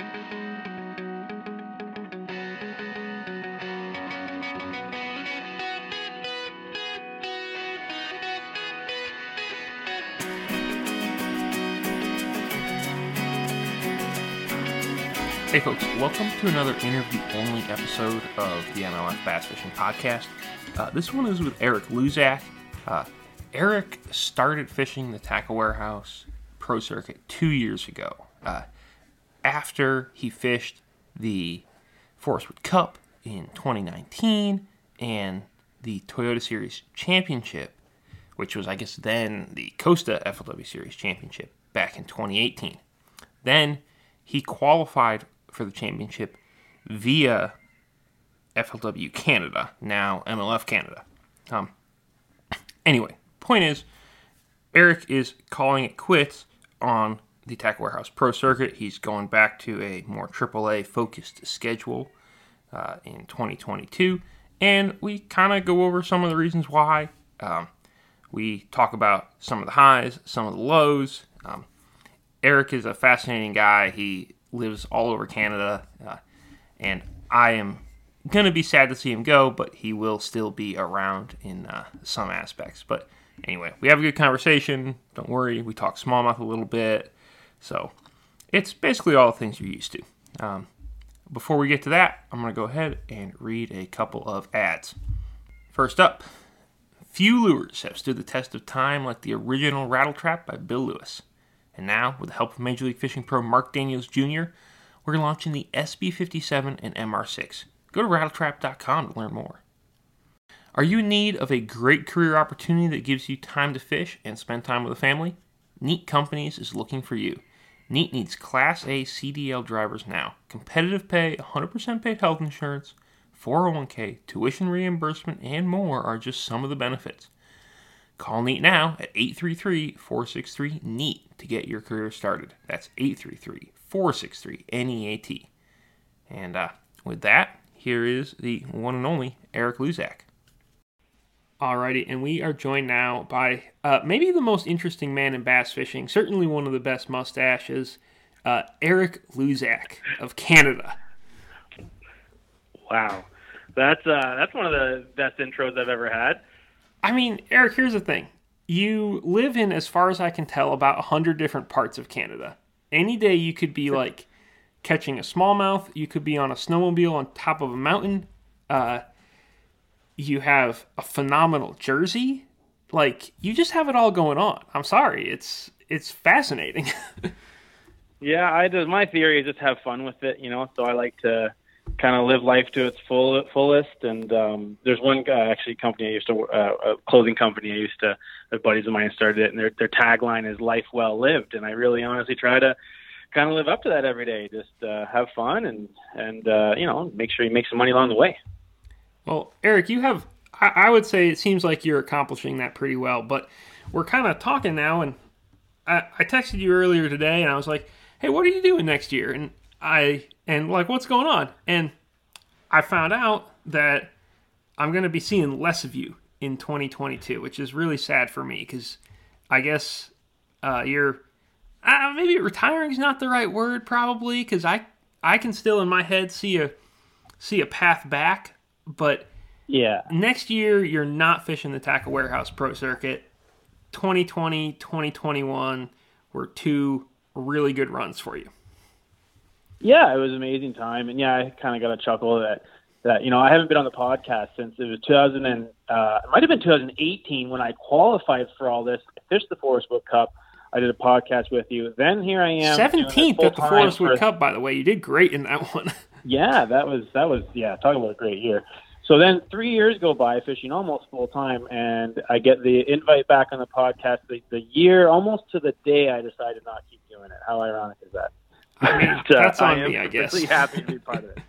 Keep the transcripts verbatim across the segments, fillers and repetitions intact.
Hey folks, welcome to another interview-only episode of the M L F Bass Fishing Podcast. Uh, this one is with Eric Luzak. Uh, Eric started fishing the Tackle Warehouse Pro Circuit two years ago. Uh, after he fished the Forrest Wood Cup in twenty nineteen and the Toyota Series Championship, which was, I guess, then the Costa F L W Series Championship back in twenty eighteen. Then he qualified for the championship via F L W Canada, now M L F Canada. Um, anyway, point is, Eric is calling it quits on the Tackle Warehouse Pro Circuit. He's going back to a more triple A focused schedule uh, in twenty twenty-two, and we kind of go over some of the reasons why. Um, we talk about some of the highs, some of the lows. Um, Eric is a fascinating guy. He lives all over Canada, uh, and I am going to be sad to see him go, but he will still be around in uh, some aspects. But anyway, we have a good conversation. Don't worry, we talk smallmouth a little bit. So it's basically all the things you're used to. Um, before we get to that, I'm going to go ahead and read a couple of ads. First up, few lures have stood the test of time like the original Rattle Trap by Bill Lewis. And now, with the help of Major League Fishing pro Mark Daniels Junior, we're launching the S B fifty-seven and M R six. Go to rattle trap dot com to learn more. Are you in need of a great career opportunity that gives you time to fish and spend time with a family? Neat Companies is looking for you. Neat needs Class A C D L drivers now. Competitive pay, one hundred percent paid health insurance, four oh one k, tuition reimbursement, and more are just some of the benefits. Call Neat now at eight three three, four six three, N E A T to get your career started. That's eight three three, four six three, N E A T. And uh, with that, here is the one and only Eric Luzak. Alrighty, and we are joined now by uh, maybe the most interesting man in bass fishing, certainly one of the best mustaches, uh, Eric Luzak of Canada. Wow, that's uh, that's one of the best intros I've ever had. I mean, Eric, here's the thing. You live in, as far as I can tell, about one hundred different parts of Canada. Any day you could be, like, catching a smallmouth. You could be on a snowmobile on top of a mountain. Uh, you have a phenomenal jersey. Like, you just have it all going on. I'm sorry. It's it's fascinating. Yeah, I just, my theory is just have fun with it, you know, so I like to kind of live life to its full fullest. And um, there's one uh, actually company I used to, uh, a clothing company I used to, uh, buddies of mine started it, and their their tagline is "Life Well Lived," and I really honestly try to kind of live up to that every day. Just uh, have fun and and uh, you know, make sure you make some money along the way. Well, Eric, you have, I, I would say it seems like you're accomplishing that pretty well. But we're kind of talking now, and I, I texted you earlier today, and I was like, "Hey, what are you doing next year?" And I and like, what's going on? And I found out that I'm going to be seeing less of you in twenty twenty-two, which is really sad for me because I guess uh, you're uh, maybe retiring is not the right word, probably, because I I can still in my head see a see a path back, but yeah, next year you're not fishing the Tackle Warehouse Pro Circuit. twenty twenty, twenty twenty-one were two really good runs for you. Yeah, it was an amazing time, and yeah, I kind of got a chuckle that that you know I haven't been on the podcast since it was two thousand and uh, it might have been two thousand eighteen when I qualified for all this. I fished the Forrest Wood Cup. I did a podcast with you. Then here I am, seventeenth at the Forrest Wood Cup. By the way, you did great in that one. Yeah, that was that was yeah. Talking about a great year. So then three years go by fishing almost full time, and I get the invite back on the podcast the, the year almost to the day I decided not to keep doing it. How ironic is that? I mean, that's on me, I guess. I'm really happy to be part of it.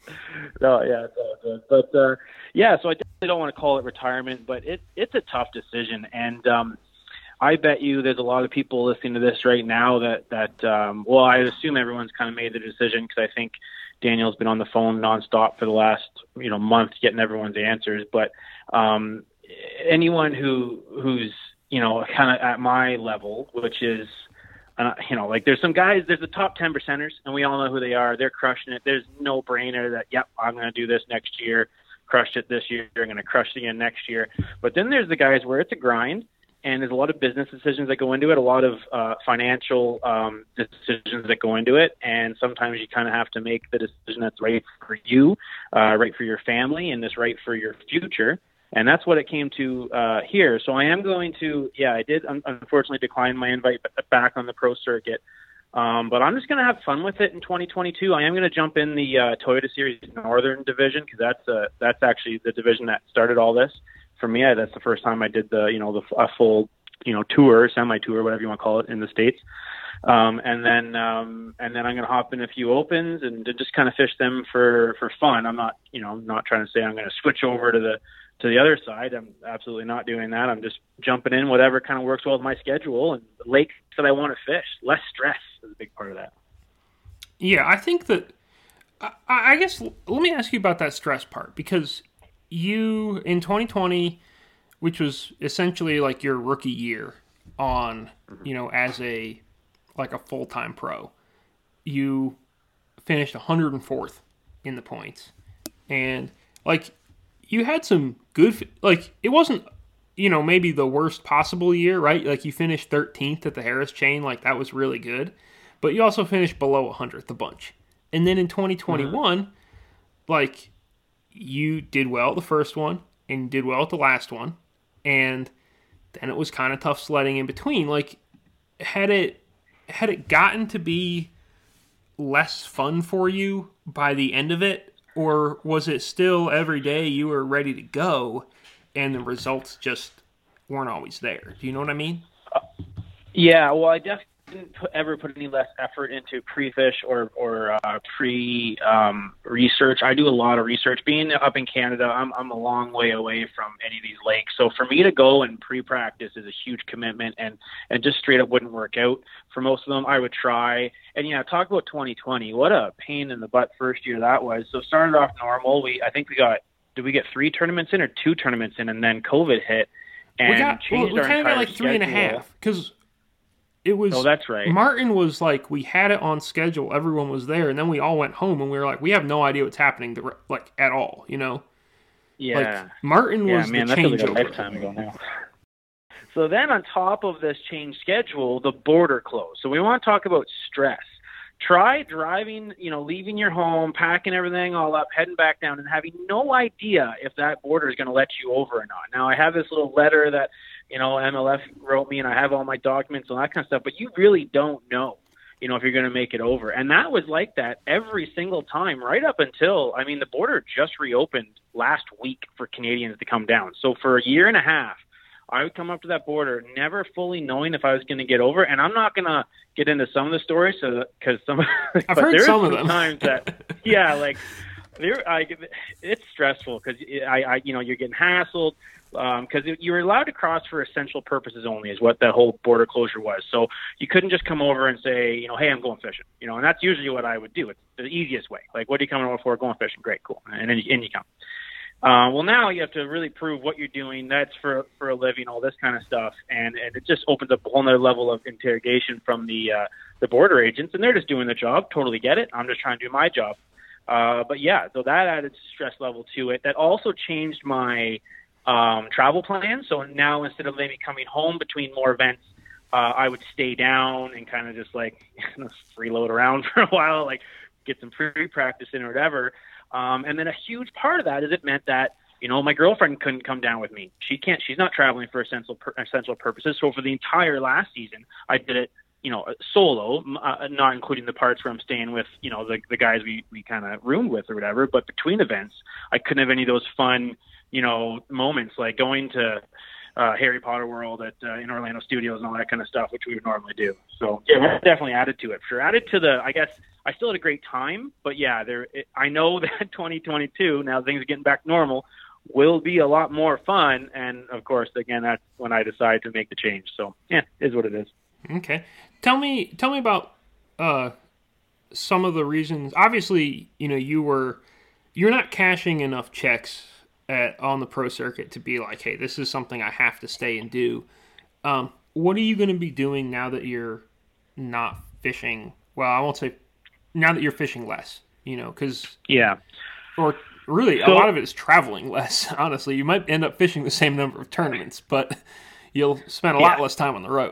No, yeah, it's all good. But uh, yeah, so I definitely don't want to call it retirement, but it it's a tough decision, and um, I bet you there's a lot of people listening to this right now that that um, well, I assume everyone's kind of made the decision because I think Daniel's been on the phone nonstop for the last you know month getting everyone's answers. But um, anyone who who's you know kind of at my level, which is And, you know, like there's some guys, there's the top ten percenters, and we all know who they are. They're crushing it. There's no brainer that, yep, I'm going to do this next year. Crushed it this year. I'm going to crush it again next year. But then there's the guys where it's a grind, and there's a lot of business decisions that go into it, a lot of uh, financial um, decisions that go into it. And sometimes you kind of have to make the decision that's right for you, uh, right for your family, and that's right for your future. And that's what it came to uh, here. So I am going to, yeah, I did un- unfortunately decline my invite back on the pro circuit. Um, but I'm just going to have fun with it in twenty twenty-two. I am going to jump in the uh, Toyota Series Northern division, because that's uh, that's actually the division that started all this for me. I, that's the first time I did the, you know, the a full, you know, tour, semi-tour, whatever you want to call it, in the States. Um, and then um, and then I'm going to hop in a few opens and just kind of fish them for, for fun. I'm not, you know, I'm not trying to say I'm going to switch over to the to the other side. I'm absolutely not doing that. I'm just jumping in whatever kind of works well with my schedule and the lakes that I want to fish. Less stress is a big part of that. Yeah, I think that, I, I guess, let me ask you about that stress part, because you, in twenty twenty, which was essentially like your rookie year on, you know, as a, like a full-time pro, you finished one hundred fourth in the points. And, like, you had some good, like, it wasn't, you know, maybe the worst possible year, right? Like, you finished thirteenth at the Harris Chain, like, that was really good. But you also finished below one hundredth a bunch. And then in twenty twenty-one, mm-hmm. like, you did well at the first one, and did well at the last one, and then it was kind of tough sledding in between. Like, had it, had it gotten to be less fun for you by the end of it, or was it still every day you were ready to go and the results just weren't always there? Do you know what I mean? Uh, yeah, well, I definitely didn't put, ever put any less effort into pre-fish or, or uh, pre-research. Um, I do a lot of research. Being up in Canada, I'm, I'm a long way away from any of these lakes. So for me to go and pre-practice is a huge commitment, and, and just straight up wouldn't work out for most of them. I would try. And, yeah, talk about twenty twenty. What a pain in the butt first year that was. So started off normal. We I think we got, did we get three tournaments in or two tournaments in, and then COVID hit and we got, changed well, we our kind of entire got like three schedule. and a half, because it was, oh, that's right. Martin was like, we had it on schedule, everyone was there, and then we all went home, and we were like, we have no idea what's happening, to, like, at all, you know? Yeah. Like, Martin was yeah, man, the that feels like a changeover. lifetime ago now. So then on top of this changed schedule, the border closed. So we want to talk about stress. Try driving, you know, leaving your home, packing everything all up, heading back down, and having no idea if that border is going to let you over or not. Now, I have this little letter that, you know, M L F wrote me, and I have all my documents and all that kind of stuff, but you really don't know, you know, if you're going to make it over. And that was like that every single time, right up until, I mean, the border just reopened last week for Canadians to come down. So for a year and a half, I would come up to that border never fully knowing if I was going to get over. And I'm not going to get into some of the stories, so because some I've but heard there's some of some them. times that, yeah, like there, I, it's stressful because I, I, you know, you're getting hassled because um, you're allowed to cross for essential purposes only is what the whole border closure was. So you couldn't just come over and say, you know, hey, I'm going fishing, you know, and that's usually what I would do. It's the easiest way. Like, what are you coming over for? Going fishing. Great, cool. And then you, and you come. Uh, well, now you have to really prove what you're doing. That's for for a living, all this kind of stuff, and, and it just opens up a whole other level of interrogation from the uh, the border agents, and they're just doing the job. Totally get it. I'm just trying to do my job. Uh, but yeah, so that added stress level to it. That also changed my um, travel plans. So now instead of maybe coming home between more events, uh, I would stay down and kind of just like freeload around for a while, like get some pre-practice in or whatever. Um, and then a huge part of that is it meant that, you know, my girlfriend couldn't come down with me. She can't, she's not traveling for essential, essential purposes. So for the entire last season, I did it, you know, solo, uh, not including the parts where I'm staying with, you know, the, the guys we, we kind of roomed with or whatever. But between events, I couldn't have any of those fun, you know, moments like going to uh, Harry Potter World at uh, in Orlando Studios and all that kind of stuff, which we would normally do. So yeah, that definitely added to it. For sure, added to the, I guess, I still had a great time, but yeah, there. It, I know that twenty twenty-two, now things are getting back normal, will be a lot more fun. And of course, again, that's when I decided to make the change. So yeah, it is what it is. Okay, tell me, tell me about uh, some of the reasons. Obviously, you know, you were, you're not cashing enough checks at on the pro circuit to be like, hey, this is something I have to stay and do. Um, what are you going to be doing now that you're not fishing? Well, I won't say now that you're fishing less, you know, because yeah, or really so, a lot of it is traveling less. Honestly, you might end up fishing the same number of tournaments, but you'll spend a yeah. lot less time on the road.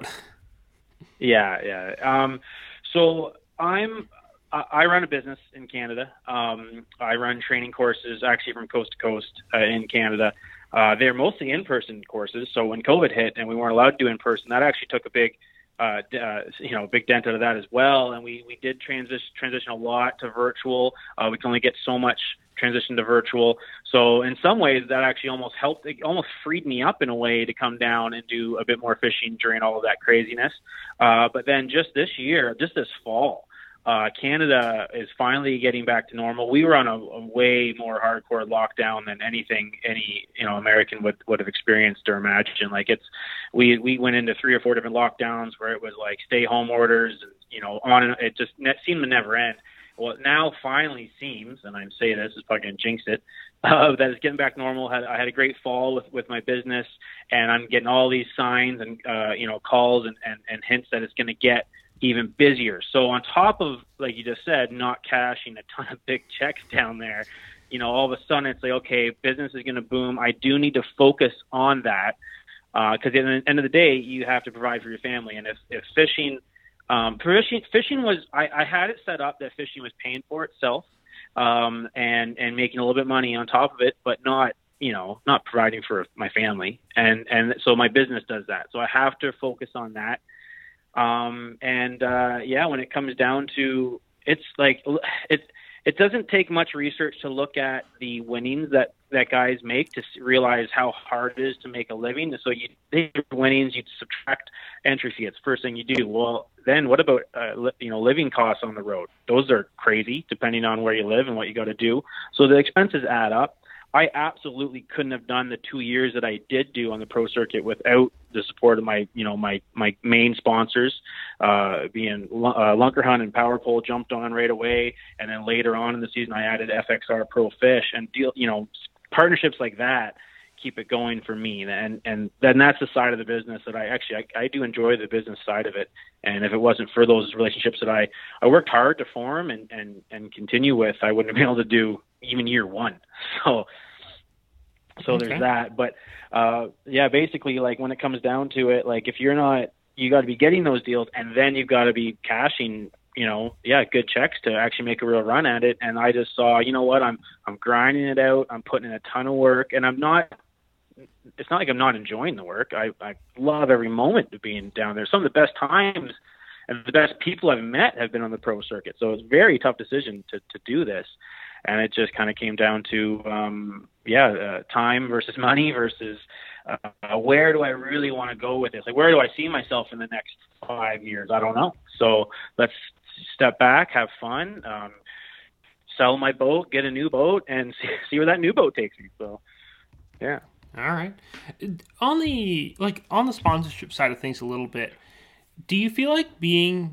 Yeah, yeah. Um, so I'm I run a business in Canada. Um, I run training courses actually from coast to coast uh, in Canada. Uh, they're mostly in-person courses. So when COVID hit and we weren't allowed to do in-person, that actually took a big, uh, uh, you know, big dent out of that as well. And we, we did transition transition a lot to virtual. Uh, we can only get so much transition to virtual. So in some ways that actually almost helped, it almost freed me up in a way to come down and do a bit more fishing during all of that craziness. Uh, but then just this year, just this fall, Uh, Canada is finally getting back to normal. We were on a, a way more hardcore lockdown than anything any you know American would, would have experienced or imagined. Like it's, we we went into three or four different lockdowns where it was like stay home orders, and you know on and it just ne- seemed to never end. Well, it now finally seems, and I'm saying this is probably gonna jinx it, uh, that it's getting back normal. Had, I had a great fall with, with my business, and I'm getting all these signs and uh, you know calls and, and, and hints that it's going to get even busier. So on top of, like you just said, not cashing a ton of big checks down there, you know, all of a sudden it's like, okay, business is going to boom. I do need to focus on that because uh, at the end of the day, you have to provide for your family. And if, if fishing, um, fishing, fishing was, I, I had it set up that fishing was paying for itself um, and, and making a little bit of money on top of it, but not, you know, not providing for my family. And, and so my business does that. So I have to focus on that. Um, and, uh, yeah, when it comes down to, it's like, it, it doesn't take much research to look at the winnings that, that guys make to realize how hard it is to make a living. So you take your winnings, you subtract entry fee. It's the first thing you do. Well, then what about, uh, li- you know, living costs on the road? Those are crazy depending on where you live and what you got to do. So the expenses add up. I absolutely couldn't have done the two years that I did do on the pro circuit without the support of my, you know, my, my main sponsors, uh, being uh, Lunker Hunt and Power Pole jumped on right away. And then later on in the season, I added F X R Pro Fish and deal, you know, partnerships like that keep it going for me. And, and then that's the side of the business that I actually, I, I do enjoy the business side of it. And if it wasn't for those relationships that I, I worked hard to form and, and, and continue with, I wouldn't have been able to do even year one. So, so okay. There's that. But, uh, yeah, basically like when it comes down to it, like if you're not, you got to be getting those deals and then you've got to be cashing, you know, yeah, good checks to actually make a real run at it. And I just saw, you know what, I'm, I'm grinding it out. I'm putting in a ton of work and I'm not, it's not like I'm not enjoying the work. I, I love every moment of being down there. Some of the best times and the best people I've met have been on the pro circuit. So it's a very tough decision to, to do this. And it just kind of came down to, um, yeah, uh, time versus money versus uh, where do I really want to go with this? Like, where do I see myself in the next five years? I don't know. So let's step back, have fun, um, sell my boat, get a new boat, and see, see where that new boat takes me. So, yeah. All right. On the like on the sponsorship side of things a little bit, do you feel like being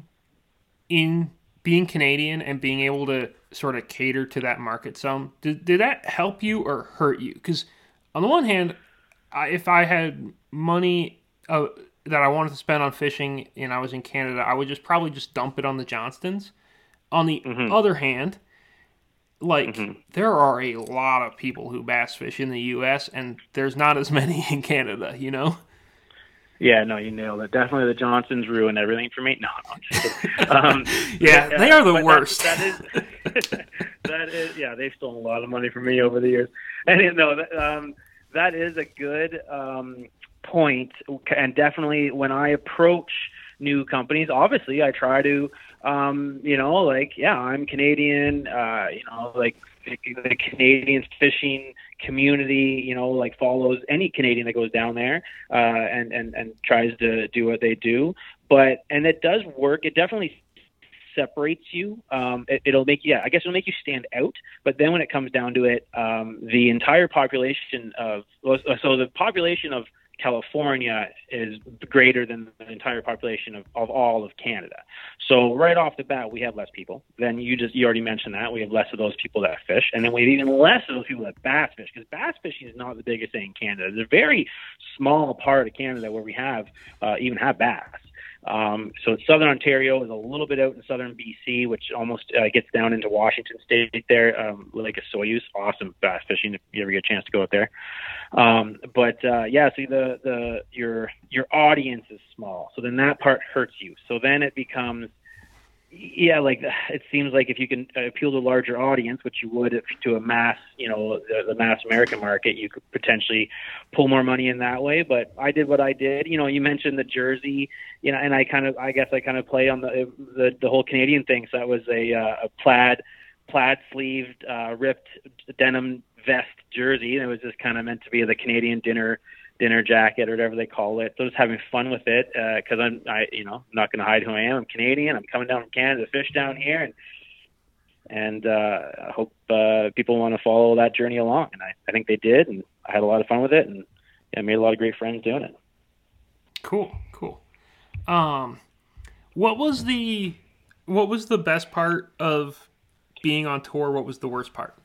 in being Canadian and being able to sort of cater to that market some, did, did that help you or hurt you? Because on the one hand, I, if I had money uh, that I wanted to spend on fishing and I was in Canada, I would just probably just dump it on the Johnstons. On the mm-hmm. other hand, like mm-hmm. there are a lot of people who bass fish in the U S and there's not as many in Canada, you know? Yeah, no, you nailed it. Definitely the Johnsons ruin everything for me. No, no, just kidding. Um, yeah, yeah, they are the worst. That, that is, that is, yeah, they've stolen a lot of money from me over the years. And you know, that, um, that is a good um, point. And definitely when I approach new companies, obviously I try to, um, you know, like, yeah, I'm Canadian, uh, you know, like the Canadian fishing community, you know, like follows any Canadian that goes down there uh, and, and, and tries to do what they do. But, and it does work. It definitely separates you. Um, it, it'll make you, yeah, I guess it'll make you stand out. But then when it comes down to it, um, the entire population of, so the population of California is greater than the entire population of, of all of Canada. So right off the bat, we have less people. Then you just, you already mentioned that. We have less of those people that fish. And then we have even less of those people that bass fish, because bass fishing is not the biggest thing in Canada. There's a very small part of Canada where we have, uh, even have bass. Um, so Southern Ontario is a little bit out in Southern B C, which almost uh, gets down into Washington State there. Um, Lake Osoyoos, awesome bass fishing if you ever get a chance to go out there. Um, but uh, yeah, see the the your your audience is small, so then that part hurts you. So then it becomes yeah, like it seems like if you can appeal to a larger audience, which you would if to a mass, you know, the, the mass American market, you could potentially pull more money in that way. But I did what I did. You know, you mentioned the jersey, you know, and I kind of, I guess I kind of play on the the, the whole Canadian thing. So that was a, uh, a plaid, plaid sleeved, uh, ripped denim vest jersey, and it was just kind of meant to be the Canadian dinner. dinner jacket or whatever they call it. So just having fun with it because uh, I'm, I, you know, I'm not going to hide who I am. I'm Canadian. I'm coming down from Canada to fish down here, and and uh, I hope uh, people want to follow that journey along. And I, I think they did, and I had a lot of fun with it, and yeah, made a lot of great friends doing it. Cool, cool. Um, what was the what was the best part of being on tour? What was the worst part?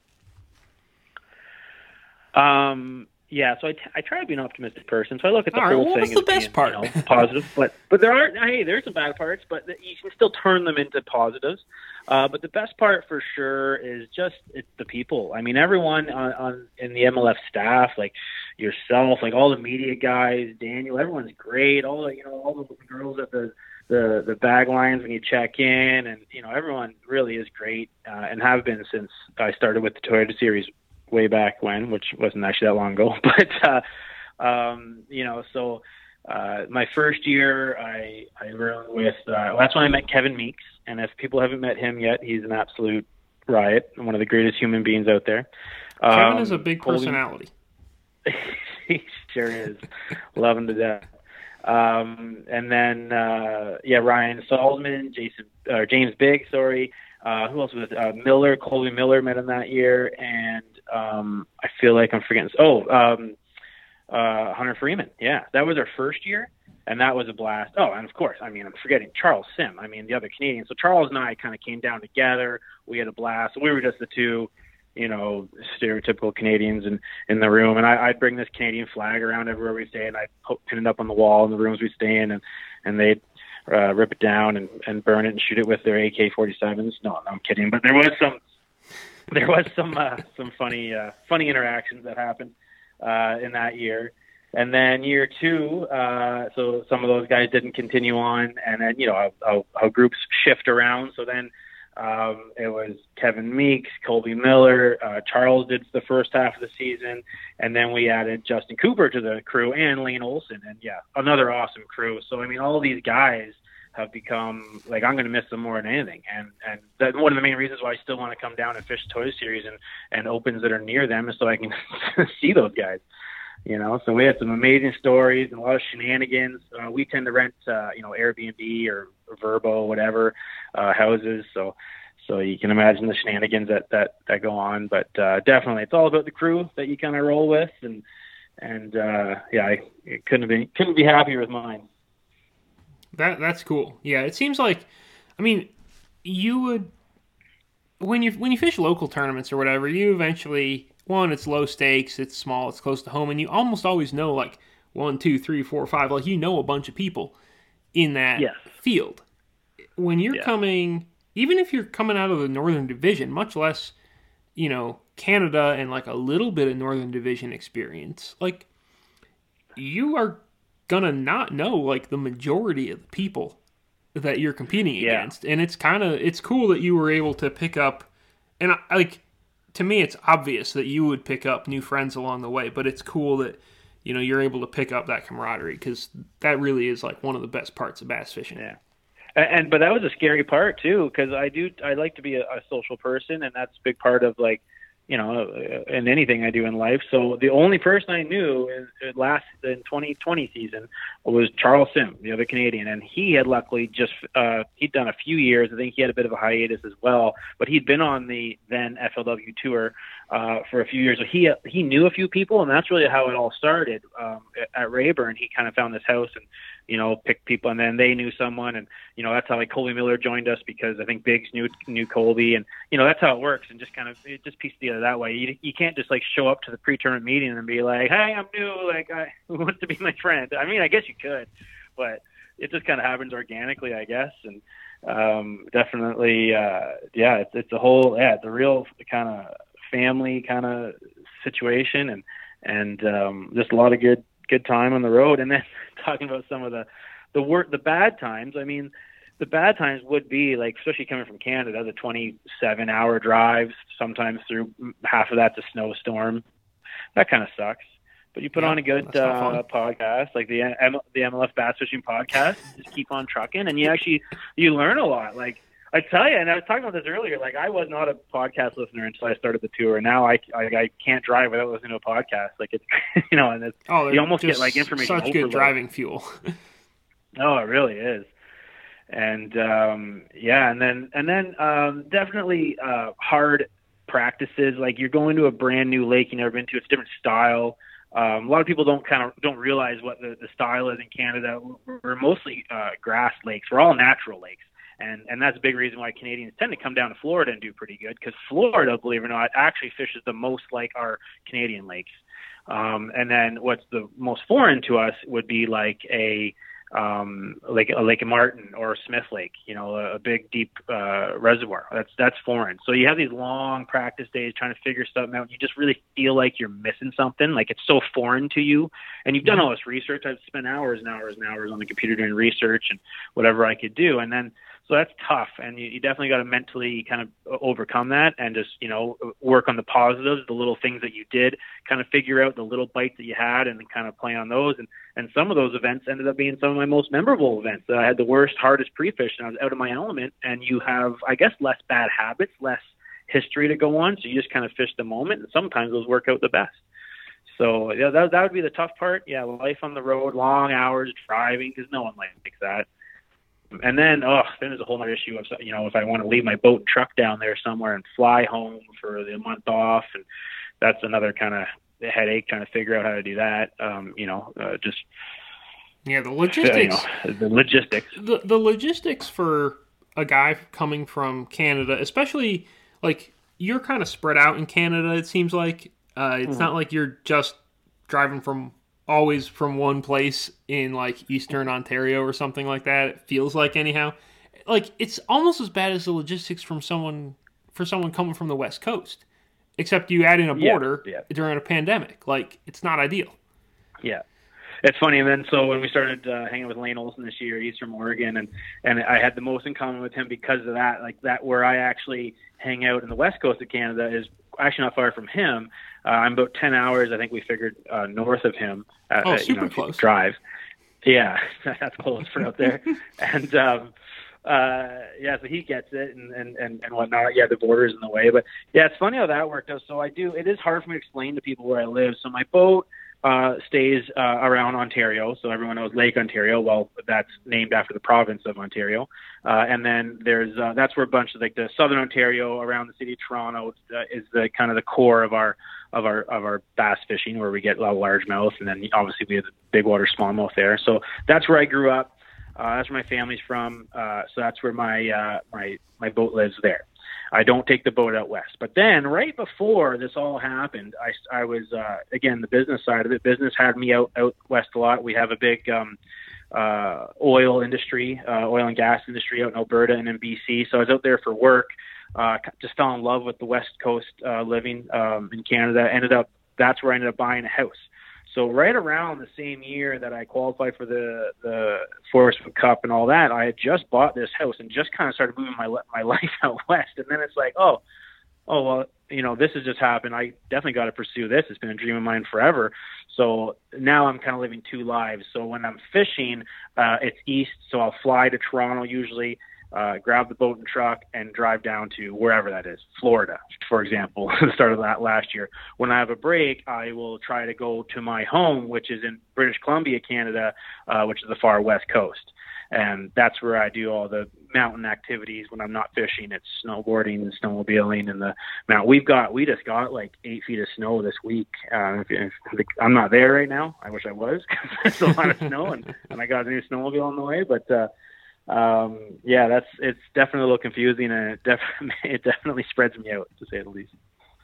Um. Yeah, so I, t- I try to be an optimistic person. So I look at the All whole right, well, thing what's the as best being, part? You know, positive. But but there are hey, there's some bad parts, but you can still turn them into positives. Uh, but the best part for sure is just it's the people. I mean, everyone on, on in the M L F staff, like yourself, like all the media guys, Daniel, everyone's great. All the you know all the girls at the the the bag lines when you check in, and you know everyone really is great uh, and have been since I started with the Toyota Series way back when, which wasn't actually that long ago, but, uh, um, you know, so, uh, my first year I, I rode with, uh, well, that's when I met Kevin Meeks. And if people haven't met him yet, he's an absolute riot and one of the greatest human beings out there. Kevin um, is a big Colby, personality. he sure is. Love him to death. Um, and then, uh, yeah, Ryan Salzman, Jason, or James Bigg, sorry. Uh, who else was it? Uh, Miller, Colby Miller met him that year. And, um, I feel like I'm forgetting. Oh, um, uh, Hunter Freeman. Yeah. That was our first year. And that was a blast. Oh, and of course, I mean, I'm forgetting Charles Sim. I mean, the other Canadian. So Charles and I kind of came down together. We had a blast. We were just the two, you know, stereotypical Canadians in, in the room. And I, I'd bring this Canadian flag around everywhere we stay, and I'd pin it up on the wall in the rooms we stay in, and, and they'd uh, rip it down and, and burn it and shoot it with their A K forty-sevens. No, no, I'm kidding. But there was some, there was some, uh, some funny, uh, funny interactions that happened uh, in that year. And then year two, uh, so some of those guys didn't continue on, and then, you know, how, how, how groups shift around. So then um, it was Kevin Meeks, Colby Miller, uh, Charles did the first half of the season, and then we added Justin Cooper to the crew and Lane Olson, and yeah, another awesome crew. So, I mean, all these guys have become, like, I'm going to miss them more than anything. And, and that, one of the main reasons why I still want to come down and fish Toyota Series and, and opens that are near them is so I can see those guys. You know, so we had some amazing stories and a lot of shenanigans. Uh, we tend to rent, uh, you know, Airbnb or, or Vrbo, whatever, uh, houses. So, so you can imagine the shenanigans that, that, that go on. But uh, definitely, it's all about the crew that you kind of roll with, and and uh, yeah, I, I couldn't be couldn't be happier with mine. That that's cool. Yeah, it seems like, I mean, you would when you when you fish local tournaments or whatever, you eventually. One, it's low stakes, it's small, it's close to home, and you almost always know, like, one, two, three, four, five, like, you know a bunch of people in that yes. field. When you're yeah. coming, even if you're coming out of the Northern Division, much less, you know, Canada and, like, a little bit of Northern Division experience, like, you are gonna not know, like, the majority of the people that you're competing yeah. against. And it's kind of, it's cool that you were able to pick up, and, I, like, to me, it's obvious that you would pick up new friends along the way, but it's cool that, you know, you're able to pick up that camaraderie, because that really is like one of the best parts of bass fishing. Yeah. And, and but that was a scary part too, because I do I like to be a, a social person, and that's a big part of, like, you know, in anything I do in life. So the only person I knew in, last in twenty twenty season was Charles Sim, the other Canadian, and he had luckily just uh, he'd done a few years. I think he had a bit of a hiatus as well, but he'd been on the then F L W tour uh, for a few years. So he he knew a few people, and that's really how it all started um, at Rayburn. He kind of found this house and, you know, picked people, and then they knew someone, and, you know, that's how, like, Colby Miller joined us because I think Biggs knew knew Colby, and, you know, that's how it works, and just kind of it just pieced together that way. You you can't just, like, show up to the pre-tournament meeting and be like, hey, I'm new, like, I, who wants to be my friend? I mean, I guess you could, but it just kind of happens organically, I guess. And um, definitely, uh, yeah, it's it's a whole, yeah, it's a real kind of family kind of situation, and and um, just a lot of good good time on the road. And then talking about some of the the work, the bad times. I mean, the bad times would be like, especially coming from Canada, the twenty-seven hour drives, sometimes through half of that's a snowstorm. That kind of sucks. But you put yeah, on a good uh, podcast, like the M- the M L F Bass Fishing Podcast, just keep on trucking, and you actually you learn a lot. Like I tell you, and I was talking about this earlier. Like I was not a podcast listener until I started the tour, and now I I, I can't drive without listening to a podcast. Like it's you know, and it's oh, you almost get like information. Such good driving fuel. Oh, it really is. And um, yeah, and then and then um, definitely uh, hard practices. Like you're going to a brand new lake you never been to. It's a different style. Um, a lot of people don't kind of don't realize what the, the style is in Canada. We're, we're mostly uh, grass lakes. We're all natural lakes, and and that's a big reason why Canadians tend to come down to Florida and do pretty good, because Florida, believe it or not, actually fishes the most like our Canadian lakes. Um, and then what's the most foreign to us would be like a um, like a Lake Martin or Smith Lake, you know, a, a big deep uh, reservoir. That's that's foreign. So you have these long practice days trying to figure something out, and you just really feel like you're missing something. Like it's so foreign to you, and you've done all this research. I've spent hours and hours and hours on the computer doing research and whatever I could do, and then so that's tough, and you, you definitely got to mentally kind of overcome that and just, you know, work on the positives, the little things that you did, kind of figure out the little bites that you had and then kind of play on those. And, and some of those events ended up being some of my most memorable events. I had the worst, hardest pre-fish, and I was out of my element, and you have, I guess, less bad habits, less history to go on, so you just kind of fish the moment, and sometimes those work out the best. So yeah, that, that would be the tough part. Yeah, life on the road, long hours, driving, because no one likes that. And then, oh, then there's a whole other issue of, you know, if I want to leave my boat and truck down there somewhere and fly home for the month off, and that's another kind of headache trying to figure out how to do that. Um, you know, uh, just yeah, the logistics, you know, the logistics, the the logistics for a guy coming from Canada, especially like you're kind of spread out in Canada. It seems like uh, it's mm-hmm. not like you're just driving from. always from one place in like Eastern Ontario or something like that. It feels like anyhow, like it's almost as bad as the logistics from someone for someone coming from the West Coast, except you add in a border yeah, yeah. during a pandemic. Like it's not ideal. Yeah. It's funny. And then, so when we started uh, hanging with Lane Olson this year, he's from Oregon, and, and I had the most in common with him because of that. Like that, where I actually hang out in the West Coast of Canada is actually not far from him. Uh, I'm about ten hours, I think we figured, uh, north of him. Uh, oh, super you know, close. Drive. Yeah, that's close for out there. and um, uh, yeah, so he gets it and, and, and, and whatnot. Yeah, the border's in the way. But yeah, it's funny how that worked out. So I do, it is hard for me to explain to people where I live. So my boat uh, stays uh, around Ontario. So everyone knows Lake Ontario. Well, that's named after the province of Ontario. Uh, and then there's, uh, that's where a bunch of like the Southern Ontario around the city of Toronto uh, is the kind of the core of our, of our, of our bass fishing, where we get a lot of largemouth. And then obviously we have the big water smallmouth there. So that's where I grew up. Uh, that's where my family's from. Uh, so that's where my, uh, my, my boat lives there. I don't take the boat out west. But then right before this all happened, I, I was, uh, again, the business side of it. Business had me out, out west a lot. We have a big um, uh, oil industry, uh, oil and gas industry out in Alberta and in B C. So I was out there for work, uh, just fell in love with the West Coast uh, living um, in Canada. Ended up, that's where I ended up buying a house. So right around the same year that I qualified for the, the Forest Cup and all that, I had just bought this house and just kind of started moving my my life out west. And then it's like, oh, oh well, you know, this has just happened. I definitely got to pursue this. It's been a dream of mine forever. So now I'm kind of living two lives. So when I'm fishing, uh, it's east. So I'll fly to Toronto usually, uh, grab the boat and truck and drive down to wherever that is, Florida, for example, the start of that last year. When I have a break, I will try to go to my home, which is in British Columbia, Canada, uh, which is the far west coast. And that's where I do all the mountain activities when I'm not fishing. It's snowboarding and snowmobiling and the mountain. We've got, we just got like eight feet of snow this week. Uh, if, if, if, I'm not there right now. I wish I was, because there's a lot of snow and, and I got a new snowmobile on the way. But, uh, um, yeah, that's, it's definitely a little confusing, and it definitely, it definitely spreads me out, to say the least.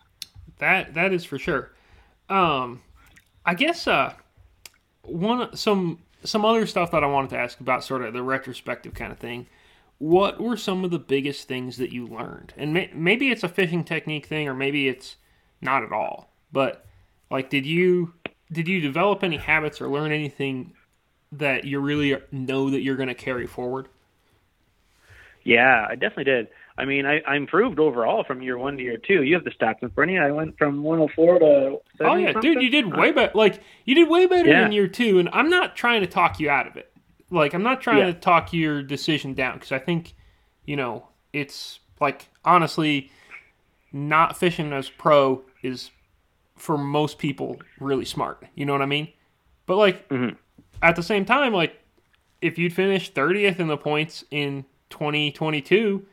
That, that is for sure. Um, I guess, uh, one, some, some other stuff that I wanted to ask about, sort of the retrospective kind of thing. What were some of the biggest things that you learned? And may, maybe it's a fishing technique thing, or maybe it's not at all. But like, did you did you develop any habits or learn anything that you really know that you're going to carry forward? Yeah, I definitely did. I mean, I, I improved overall from year one to year two. You have the stats in front of you. I went from one oh four to seventy. Oh yeah, something. Dude, you did way better. Like you did way better Yeah. in year two, and I'm not trying to talk you out of it. Like I'm not trying Yeah. to talk your decision down, because I think, you know, it's like, honestly, not fishing as pro is for most people really smart. You know what I mean? But like Mhm. at the same time, like if you'd finished thirtieth in the points in twenty twenty-two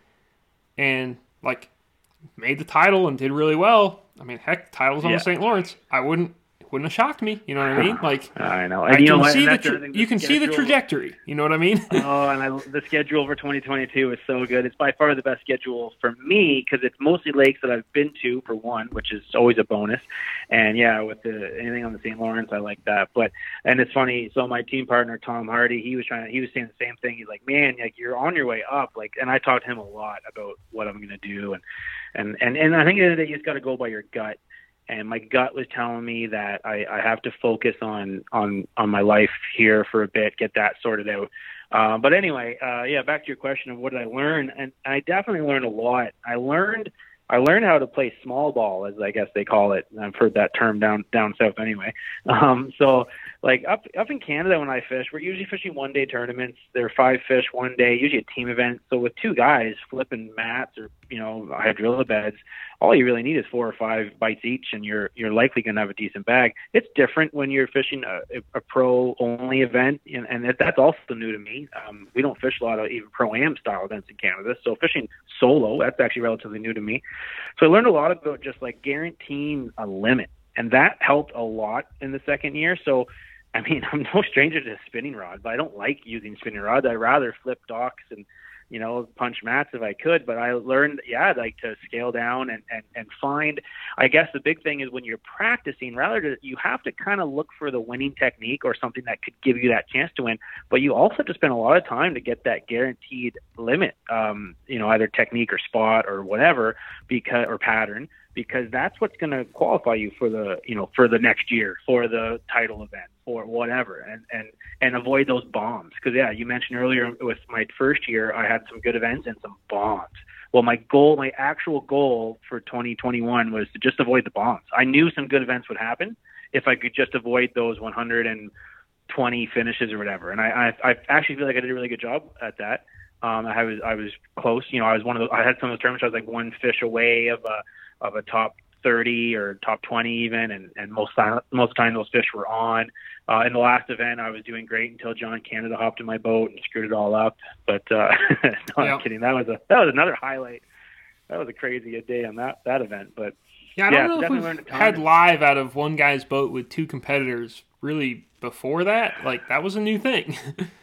and like made the title and did really well, I mean, heck, titles on Yeah. the Saint Lawrence, I wouldn't it wouldn't have shocked me. You know what I mean? Like I know. I And you can know what? see And the that's the tra- other thing, you can see the schedule- trajectory. You know what I mean? Oh, and I, the schedule for twenty twenty-two is so good. It's by far the best schedule for me because it's mostly lakes that I've been to, for one, which is always a bonus. And yeah, with the anything on the Saint Lawrence, I like that. But and it's funny. So my team partner Tom Hardy, he was trying. He was saying the same thing. He's like, "Man, like you're on your way up." Like, and I talked to him a lot about what I'm going to do, and and and and I think at the end of the day, you just got to go by your gut. And my gut was telling me that I, I have to focus on, on, on my life here for a bit, get that sorted out. Uh, but anyway, uh, yeah, back to your question of what did I learn? And I definitely learned a lot. I learned I learned how to play small ball, as I guess they call it. I've heard that term down down south anyway. Um, so like up up in Canada when I fish, we're usually fishing one day tournaments. There are five fish one day, usually a team event. So with two guys flipping mats or you know hydrilla beds, all you really need is four or five bites each, and you're you're likely going to have a decent bag. It's different when you're fishing a, a pro only event, and, and that's also new to me. Um, we don't fish a lot of even pro am style events in Canada, so fishing solo, that's actually relatively new to me. So I learned a lot about just like guaranteeing a limit, and that helped a lot in the second year. So I mean, I'm no stranger to spinning rods, but I don't like using spinning rods. I'd rather flip docks and you know, punch mats if I could, but I learned, yeah, like to scale down and, and, and find, I guess the big thing is when you're practicing, rather to, you have to kind of look for the winning technique or something that could give you that chance to win, but you also have to spend a lot of time to get that guaranteed limit, um, you know, either technique or spot or whatever, because, or pattern, because that's what's going to qualify you for the, you know, for the next year, for the title event, or whatever, and, and, and avoid those bombs. Because, yeah, you mentioned earlier with my first year, I had some good events and some bombs. Well, my goal, my actual goal for twenty twenty-one was to just avoid the bombs. I knew some good events would happen if I could just avoid those one hundred twenty finishes or whatever. And I, I, I actually feel like I did a really good job at that. Um, I was, I was close. You know, I was one of those, I had some of those tournaments, I was like one fish away of a, of a top thirty or top twenty even, and, and most time, most of the time those fish were on. Uh, in the last event, I was doing great until John Canada hopped in my boat and screwed it all up. But uh, no, Yeah. I'm kidding. That was a that was another highlight. That was a crazy day on that that event. But Yeah, I yeah, don't know definitely if learned a we've ton. had live out of one guy's boat with two competitors really before that. Like, that was a new thing.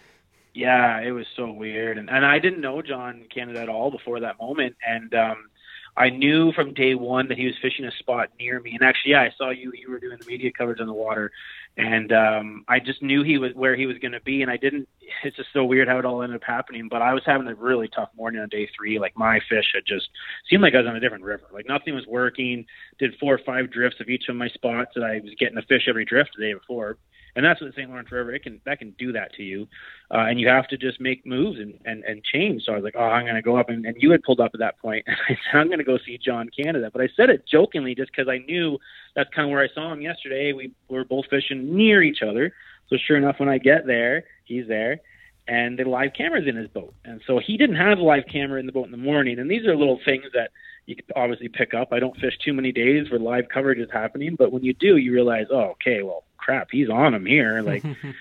Yeah, it was so weird, and and I didn't know John Canada at all before that moment, and um, I knew from day one that he was fishing a spot near me. And actually, yeah, I saw you. You were doing the media coverage on the water, and um, I just knew he was where he was going to be. And I didn't. It's just so weird how it all ended up happening. But I was having a really tough morning on day three. Like my fish had just seemed like I was on a different river. Like nothing was working. Did four or five drifts of each of my spots that I was getting a fish every drift the day before. And that's what the Saint Lawrence River, it can, that can do that to you. Uh, and you have to just make moves and, and, and change. So I was like, oh, I'm going to go up. And, and you had pulled up at that point. And I said, I'm going to go see John Canada. But I said it jokingly just because I knew that's kind of where I saw him yesterday. We were both fishing near each other. So sure enough, when I get there, he's there. And the live camera's in his boat. And so he didn't have a live camera in the boat in the morning. And these are little things that you can obviously pick up. I don't fish too many days where live coverage is happening. But when you do, you realize, oh, okay, well, crap, he's on him here. Like,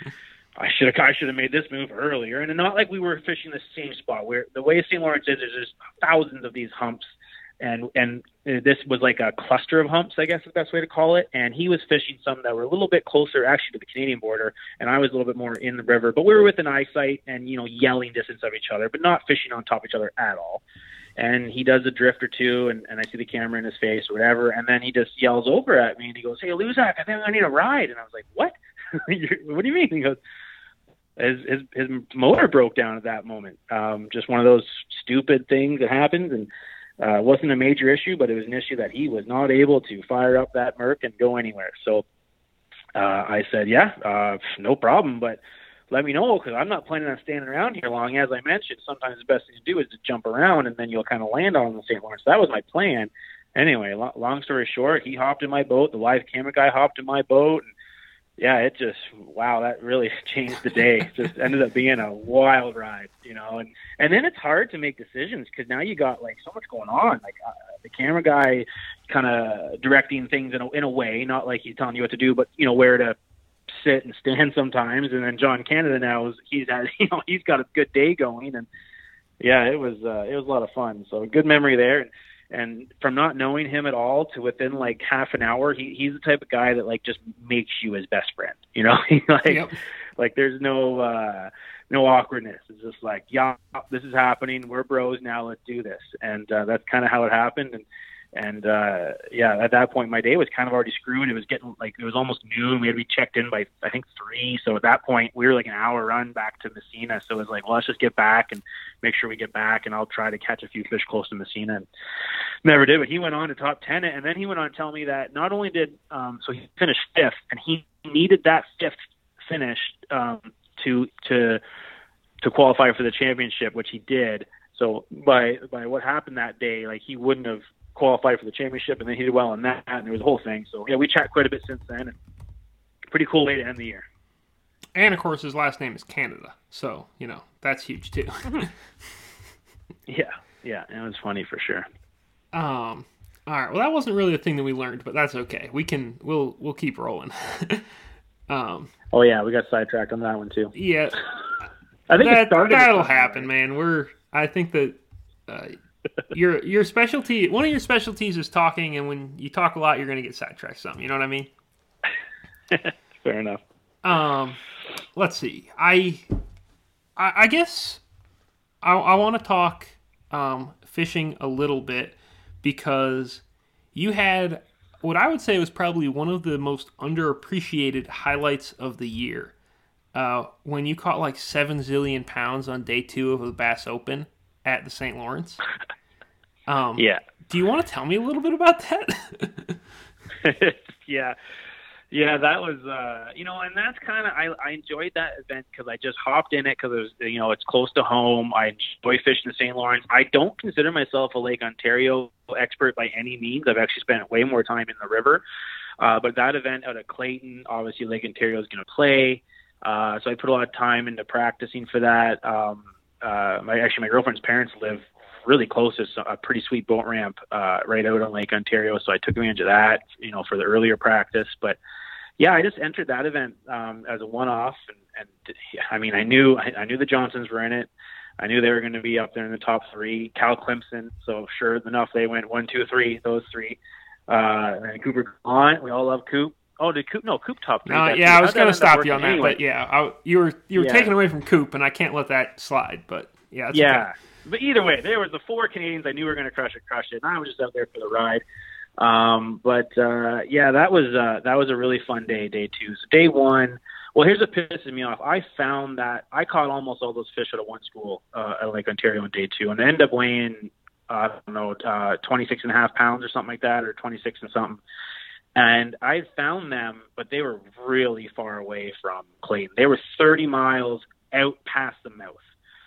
I should have I should have made this move earlier. And not like we were fishing the same spot. Where the way Saint Lawrence is, there's just thousands of these humps. And and this was like a cluster of humps, I guess is the best way to call it. And he was fishing some that were a little bit closer actually to the Canadian border, and I was a little bit more in the river. But we were within eyesight and, you know, yelling distance of each other, but not fishing on top of each other at all. And he does a drift or two, and, and I see the camera in his face or whatever, and then he just yells over at me, and he goes, "Hey, Luzak, I think I need a ride." And I was like, "What? What do you mean?" He goes, his his his motor broke down at that moment. Um, just one of those stupid things that happens, and uh, wasn't a major issue, but it was an issue that he was not able to fire up that Merc and go anywhere. So uh, I said, yeah, uh, no problem, but let me know, because I'm not planning on standing around here long. As I mentioned, sometimes the best thing to do is to jump around, and then you'll kind of land on the Saint Lawrence. That was my plan. Anyway, lo- long story short, he hopped in my boat. The live camera guy hopped in my boat, and yeah, it just, wow, that really changed the day. It just ended up being a wild ride, you know. And, and then it's hard to make decisions because now you got, like, so much going on. Like, uh, the camera guy kind of directing things in a, in a way, not like he's telling you what to do, but, you know, where to sit and stand sometimes. And then John Canada now, is he's had, you know, he's got a good day going. And, yeah, it was uh, it was a lot of fun. So good memory there. And, And from not knowing him at all to within like half an hour, he, he's the type of guy that like just makes you his best friend. You know, like yep. like there's no uh, no awkwardness. It's just like, yeah, this is happening. We're bros now. Let's do this. And uh, that's kind of how it happened. And and uh, yeah, at that point, my day was kind of already screwed. It was getting like it was almost noon. We had to be checked in by I think three. So at that point, we were like an hour run back to Messina. So it was like, well, let's just get back and make sure we get back, and I'll try to catch a few fish close to Messina. And never did, but he went on to top ten, and then he went on to tell me that not only did um, so he finished fifth, and he needed that fifth finish um, to to to qualify for the championship, which he did. So by by what happened that day, like he wouldn't have qualified for the championship, and then he did well on that, and there was a whole thing. So yeah, we chat quite a bit since then, and pretty cool way to end the year. And of course, his last name is Canada, so you know that's huge too. yeah, yeah, it was funny for sure. Um. All right. Well, that wasn't really a thing that we learned, but that's okay. We can. We'll. We'll keep rolling. um. Oh yeah, we got sidetracked on that one too. Yeah. I think that, it started that'll happen, right? Man. We're. I think that. Uh, your your specialty, one of your specialties is talking, and when you talk a lot, you're going to get sidetracked some. You know what I mean? Fair enough. Um, let's see. I, I, I guess I, I want to talk um, fishing a little bit because you had what I would say was probably one of the most underappreciated highlights of the year. Uh, when you caught like seven zillion pounds on day two of the Bass Open at the Saint Lawrence. Um, yeah. Do you want to tell me a little bit about that? yeah. Yeah, that was, uh, you know, and that's kind of, I, I enjoyed that event because I just hopped in it because it was, you know, it's close to home. I enjoy fishing the Saint Lawrence. I don't consider myself a Lake Ontario expert by any means. I've actually spent way more time in the river. Uh, but that event out of Clayton, obviously Lake Ontario is going to play. Uh, so I put a lot of time into practicing for that. Um, Uh, my actually my girlfriend's parents live really close to a pretty sweet boat ramp uh, right out on Lake Ontario, so I took advantage of that, you know, for the earlier practice. But yeah, I just entered that event um, as a one-off, and, and yeah, I mean, I knew I, I knew the Johnsons were in it. I knew they were going to be up there in the top three. Cal Clemson, so sure enough, they went one, two, three. Those three, uh, and Cooper Gallant. We all love Coop. Oh, did Coop? No, Coop top three. No, yeah, I was going to stop you on that, anyway? But yeah, I, you were you were yeah. taken away from Coop, and I can't let that slide. But yeah, it's yeah. Okay. But either way, there was the four Canadians I knew were going to crush it, crush it, and I was just out there for the ride. Um, but uh, yeah, that was uh, that was a really fun day, day two. So day one. Well, here's what pisses me off. I found that I caught almost all those fish out of one school uh, at Lake Ontario on day two, and I ended up weighing uh, I don't know uh, twenty-six and a half pounds or something like that, or twenty-six and something. And I found them, but they were really far away from Clayton. They were thirty miles out past the mouth.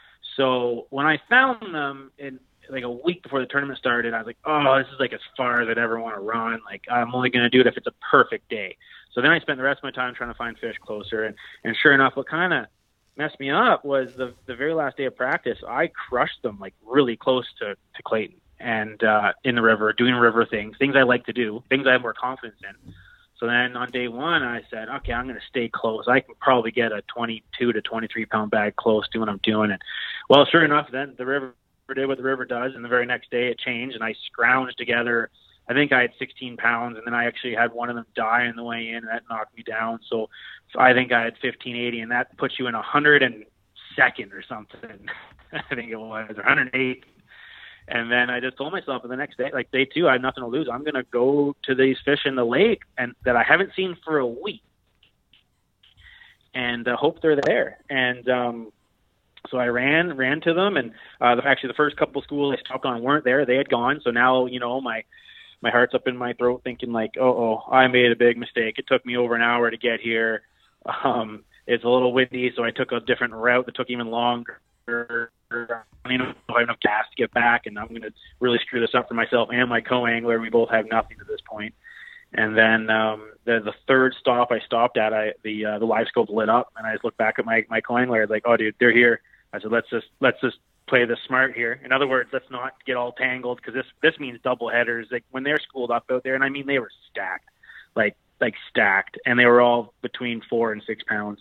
So when I found them in like a week before the tournament started, I was like, oh, this is like as far as I'd ever want to run. Like, I'm only going to do it if it's a perfect day. So then I spent the rest of my time trying to find fish closer. And, and sure enough, what kind of messed me up was the the very last day of practice, I crushed them like really close to, to Clayton. And uh, in the river, doing river things, things I like to do, things I have more confidence in. So then on day one, I said, okay, I'm going to stay close. I can probably get a twenty-two to twenty-three pound bag close to what I'm doing. And well, sure enough, then the river did what the river does. And the very next day it changed, and I scrounged together. I think I had sixteen pounds, and then I actually had one of them die on the way in, and that knocked me down. So, so I think I had fifteen eighty, and that puts you in one hundred second or something. I think it was, or one hundred eight. And then I just told myself for the next day, like day two, I have nothing to lose. I'm going to go to these fish in the lake and that I haven't seen for a week. and uh, hope they're there. And um, so I ran, ran to them, and uh, the, actually the first couple schools I stopped on weren't there. They had gone. So now, you know, my, my heart's up in my throat thinking like, oh, oh, I made a big mistake. It took me over an hour to get here. Um, it's a little windy, so I took a different route that took even longer. I don't know if I have enough gas to get back, and I'm going to really screw this up for myself and my co-angler. We both have nothing at this point. And then um, the the third stop I stopped at, I the uh, the live scope lit up, and I just looked back at my my co-angler. I was like, "Oh, dude, they're here." I said, "Let's just let's just play this smart here." In other words, let's not get all tangled, because this this means double headers. Like when they're schooled up out there, and I mean they were stacked, like like stacked, and they were all between four and six pounds.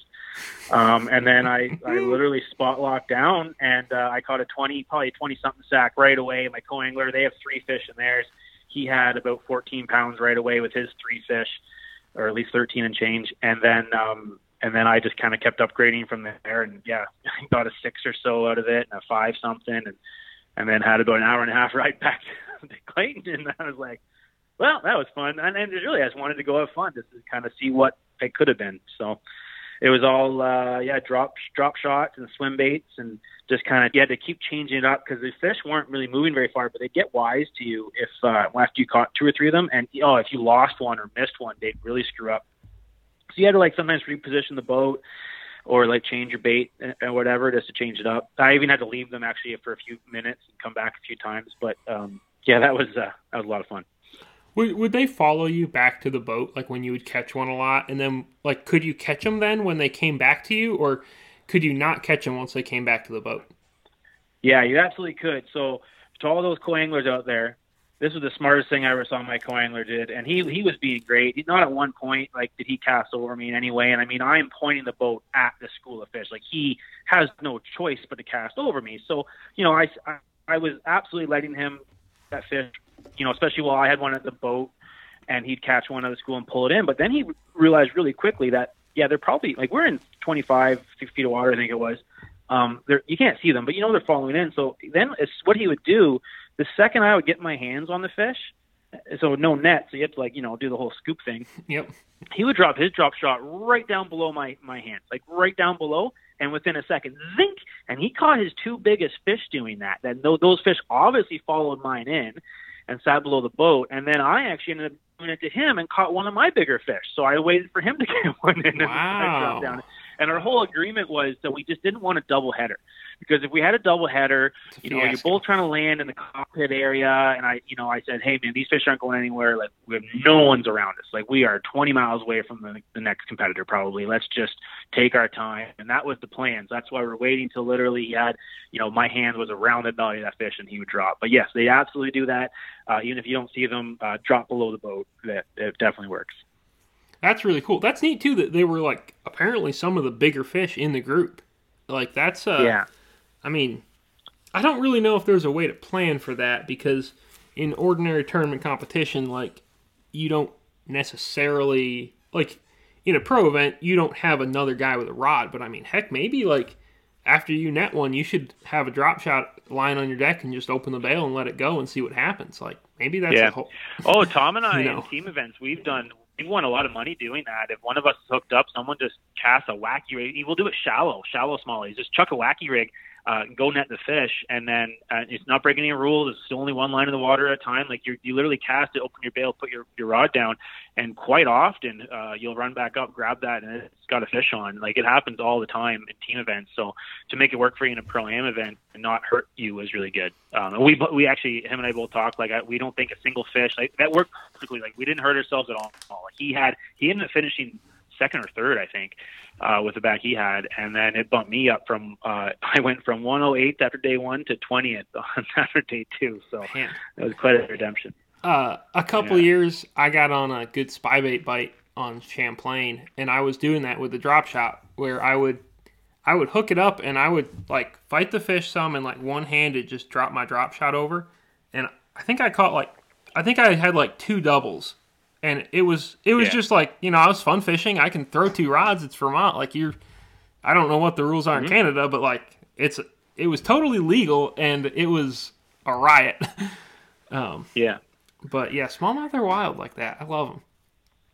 Um, and then I, I literally spot locked down, and uh, I caught a twenty, probably a twenty something sack right away. My co-angler, they have three fish in theirs. He had about fourteen pounds right away with his three fish, or at least thirteen and change. And then, um, and then I just kind of kept upgrading from there. And yeah, I got a six or so out of it, and a five something, and and then had about an hour and a half ride back to Clayton. And I was like, well, that was fun. And, and really, I just wanted to go have fun, just to kind of see what it could have been. So it was all, uh, yeah, drop drop shots and swim baits, and just kind of, you had to keep changing it up, because the fish weren't really moving very far, but they'd get wise to you if uh, after you caught two or three of them, and oh, if you lost one or missed one, they'd really screw up. So you had to like sometimes reposition the boat, or like change your bait or whatever, just to change it up. I even had to leave them actually for a few minutes and come back a few times, but um, yeah, that was uh, that was a lot of fun. Would would they follow you back to the boat, like when you would catch one a lot, and then like could you catch them then when they came back to you, or could you not catch them once they came back to the boat? Yeah, you absolutely could. So to all those co-anglers out there, this was the smartest thing I ever saw my co-angler did, and he he was being great. He's not at one point like did he cast over me in any way, and I mean I'm pointing the boat at the school of fish. Like he has no choice but to cast over me. So you know I I, I was absolutely letting him that fish. You know, especially while I had one at the boat, and he'd catch one at the school and pull it in. But then he realized really quickly that, yeah, they're probably, like, we're in twenty-five, six feet of water, I think it was. Um, they're, you can't see them, but you know they're following in. So then it's what he would do, the second I would get my hands on the fish, so no net, so you have to, like, you know, do the whole scoop thing. Yep. He would drop his drop shot right down below my, my hands, like right down below, and within a second, zink, and he caught his two biggest fish doing that. Then those fish obviously followed mine in and sat below the boat, and then I actually ended up doing it to him and caught one of my bigger fish. So I waited for him to get one in, and I dropped down. And our whole agreement was that we just didn't want a double header, because if we had a double header, you know, you're both trying to land in the cockpit area, and I, you know, I said, hey man, these fish aren't going anywhere. Like we have no one's around us. Like we are twenty miles away from the, the next competitor probably. Let's just take our time. And that was the plan. So that's why we're waiting till literally he had, you know, my hand was around the belly of that fish and he would drop. But yes, they absolutely do that. Uh, even if you don't see them, uh, drop below the boat. That it definitely works. That's really cool. That's neat too, that they were like apparently some of the bigger fish in the group. Like that's uh yeah. I mean, I don't really know if there's a way to plan for that, because in ordinary tournament competition, like you don't necessarily, like in a pro event, you don't have another guy with a rod. But I mean, heck, maybe like after you net one, you should have a drop shot lying on your deck and just open the bail and let it go and see what happens. Like maybe that's yeah. a whole. Oh, Tom and I you know. in team events, we've done. We've won a lot of money doing that. If one of us is hooked up, someone just casts a wacky rig. We'll do it shallow, shallow smallies. Just chuck a wacky rig, uh, go net the fish, and then uh, it's not breaking any rules. It's still only one line in the water at a time. Like you, you literally cast it, open your bail, put your, your rod down, and quite often uh, you'll run back up, grab that, and it's got a fish on. Like it happens all the time in team events. So to make it work for you in a pro-am event and not hurt you is really good. Um, and we we actually, him and I both talked, like I, we don't think a single fish, like that worked perfectly. Like we didn't hurt ourselves at all. Like he had, he ended up finishing second or third, I think, uh, with the back he had. And then it bumped me up from, uh, I went from one oh eighth after day one to twentieth after day two. So Man. It was quite a redemption. Uh, a couple yeah. years, I got on a good spy bait bite on Champlain, and I was doing that with the drop shot, where I would, I would hook it up and I would like fight the fish some and like one-handed just drop my drop shot over. And I think I caught like, I think I had like two doubles. And it was it was yeah. just like, you know, I was fun fishing. I can throw two rods. It's Vermont. Like you're, I don't know what the rules are in mm-hmm. Canada, but like it's it was totally legal and it was a riot. um, yeah. But yeah, smallmouth are wild like that. I love them.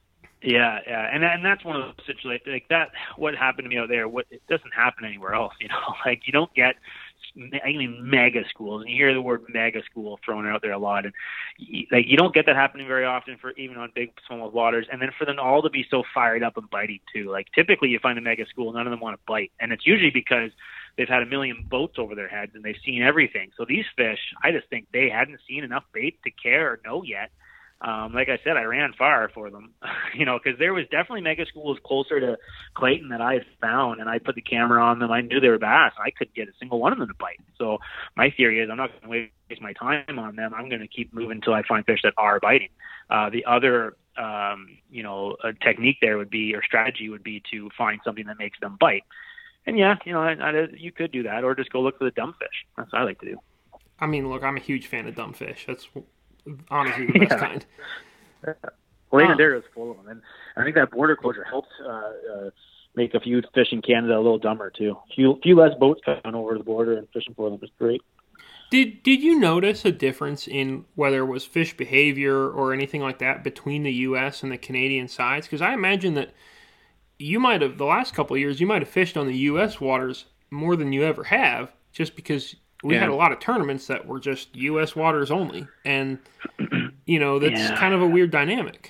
Yeah, yeah, and and that's one of those situations like that. What happened to me out there? What it doesn't happen anywhere else. You know, like you don't get I mean mega schools, and you hear the word mega school thrown out there a lot, and you, like you don't get that happening very often for even on big smallmouth waters. And then for them all to be so fired up and biting too. Like typically you find a mega school, none of them want to bite, and it's usually because they've had a million boats over their heads and they've seen everything. So these fish, I just think they hadn't seen enough bait to care or know yet. Um, like I said, I ran far for them, you know, because there was definitely mega schools closer to Clayton that I had found, and I put the camera on them. I knew they were bass. I couldn't get a single one of them to bite. So my theory is I'm not going to waste my time on them. I'm going to keep moving until I find fish that are biting. Uh, the other, um, you know, a technique there would be, or strategy would be to find something that makes them bite. And yeah, you know, I, I, you could do that, or just go look for the dumb fish. That's what I like to do. I mean, look, I'm a huge fan of dumb fish. That's honestly the best yeah. kind. Yeah. Lake Ontario is full of them, and I think that border closure helped uh, uh, make a few fish in Canada a little dumber too. A few, few less boats coming over the border and fishing for them is great. Did Did you notice a difference in whether it was fish behavior or anything like that between the U S and the Canadian sides? Because I imagine that you might have the last couple of years you might have fished on the U S waters more than you ever have, just because we yeah. had a lot of tournaments that were just U S waters only, and you know that's yeah. kind of a weird dynamic.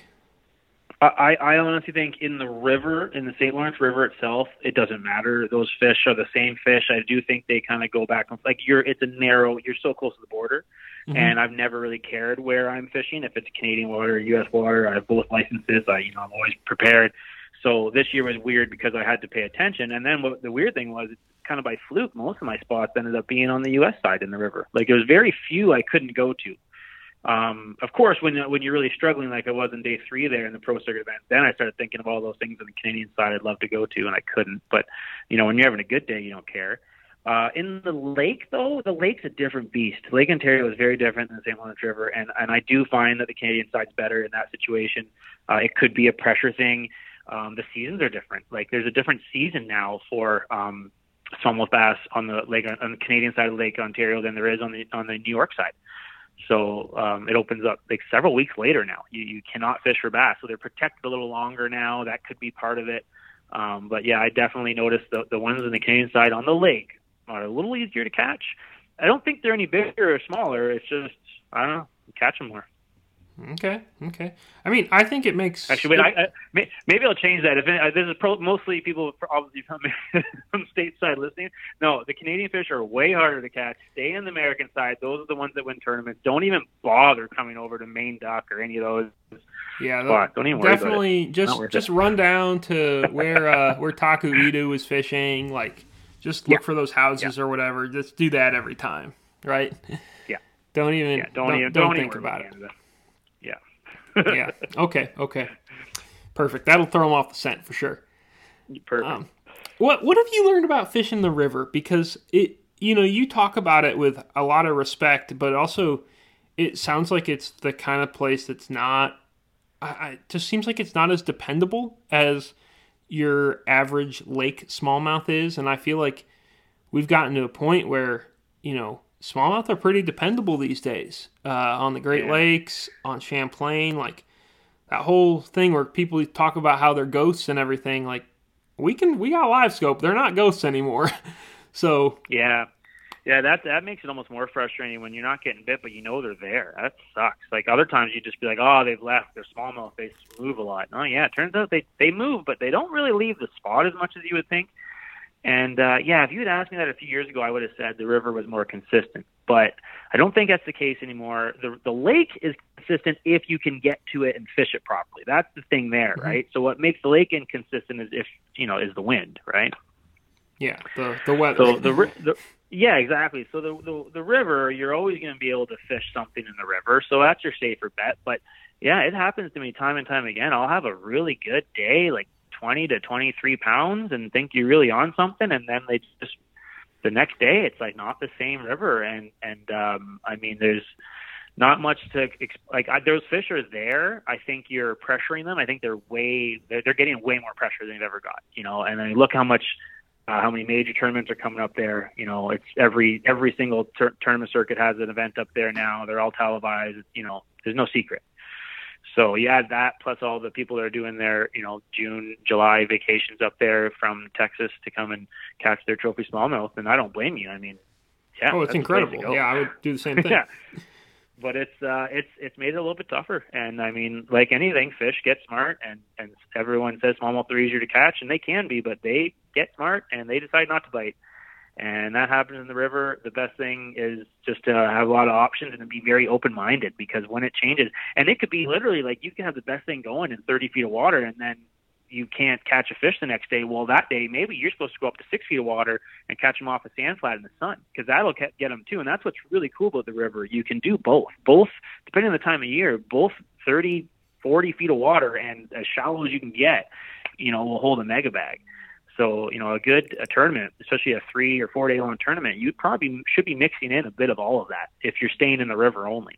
I, I honestly think in the river, in the Saint Lawrence River itself, it doesn't matter. Those fish are the same fish. I do think they kind of go back and like you're. It's a narrow. You're so close to the border, mm-hmm. and I've never really cared where I'm fishing. If it's Canadian water or U S water, I have both licenses. I, you know, I'm always prepared. So this year was weird because I had to pay attention. And then what the weird thing was, kind of by fluke, most of my spots ended up being on the U S side in the river. Like there was very few I couldn't go to. Um, of course, when when you're really struggling, like I was in day three there in the Pro Circuit event, then I started thinking of all those things on the Canadian side I'd love to go to, and I couldn't. But you know, when you're having a good day, you don't care. Uh, in the lake, though, the lake's a different beast. Lake Ontario is very different than the Saint Lawrence River, and and I do find that the Canadian side's better in that situation. Uh, it could be a pressure thing. Um, the seasons are different. Like there's a different season now for um, smallmouth bass on the lake on the Canadian side of Lake Ontario than there is on the on the New York side. So um, it opens up like several weeks later now. You you cannot fish for bass, so they're protected a little longer now. That could be part of it. Um, but yeah, I definitely noticed the the ones on the Canadian side on the lake are a little easier to catch. I don't think they're any bigger or smaller. It's just I don't know, you catch them more. Okay, okay. I mean, I think it makes... Actually, wait, I, I, maybe I'll change that. If it, uh, this is pro, mostly people obviously from, from stateside listening. No, the Canadian fish are way harder to catch. Stay on the American side. Those are the ones that win tournaments. Don't even bother coming over to Maine Duck or any of those. Yeah, spots. Don't even worry definitely about it. just just it. run down to where uh, where Taku Idu was fishing. Like, just look yeah. for those houses yeah. or whatever. Just do that every time, right? Yeah. Don't even yeah, don't, don't even don't, don't think about it. Canada. yeah. Okay. Okay. Perfect. That'll throw them off the scent for sure. Perfect. Um, what What have you learned about fishing the river? Because it, you know, you talk about it with a lot of respect, but also it sounds like it's the kind of place that's not. I, I it just seems like it's not as dependable as your average lake smallmouth is, and I feel like we've gotten to a point where you know. Smallmouth are pretty dependable these days uh, on the Great yeah. Lakes, on Champlain, like that whole thing where people talk about how they're ghosts and everything. Like we can, we got live scope. They're not ghosts anymore. so yeah, yeah, that that makes it almost more frustrating when you're not getting bit, but you know they're there. That sucks. Like other times you just be like, oh, they've left. They're smallmouth. They move a lot. Oh yeah, it turns out they they move, but they don't really leave the spot as much as you would think. And, uh, yeah, if you had asked me that a few years ago, I would have said the river was more consistent. But I don't think that's the case anymore. The the lake is consistent if you can get to it and fish it properly. That's the thing there, mm-hmm. right? So what makes the lake inconsistent is if, you know, is the wind, right? Yeah, the the weather. So the, the yeah, exactly. So the, the the river, you're always going to be able to fish something in the river. So that's your safer bet. But, yeah, it happens to me time and time again. I'll have a really good day, like, twenty to twenty-three pounds and think you're really on something. And then they just, the next day, it's like not the same river. And, and, um, I mean, there's not much to, like, I, those fish are there. I think you're pressuring them. I think they're way, they're, they're getting way more pressure than they've ever got, you know, and then look how much, uh, how many major tournaments are coming up there. You know, it's every, every single tur- tournament circuit has an event up there now. They're all televised. You know, there's no secret. So you add that plus all the people that are doing their, you know, June, July vacations up there from Texas to come and catch their trophy smallmouth, and I don't blame you. I mean, yeah. Oh, it's incredible. Yeah, I would do the same thing. Yeah. But it's uh, it's it's made it a little bit tougher, and I mean, like anything, fish get smart, and and everyone says smallmouth are easier to catch, and they can be, but they get smart and they decide not to bite, and that happens in the river. The best thing is just to have a lot of options and to be very open-minded, because when it changes, and it could be literally like you can have the best thing going in thirty feet of water, and then you can't catch a fish the next day. Well, that day, maybe you're supposed to go up to six feet of water and catch them off a sand flat in the sun, because that'll get them too. And that's what's really cool about the river. You can do both. Both, depending on the time of year, both thirty, forty feet of water and as shallow as you can get, you know, will hold a mega bag. So, you know, a good a tournament, especially a three or four day long tournament, you probably should be mixing in a bit of all of that if you're staying in the river only.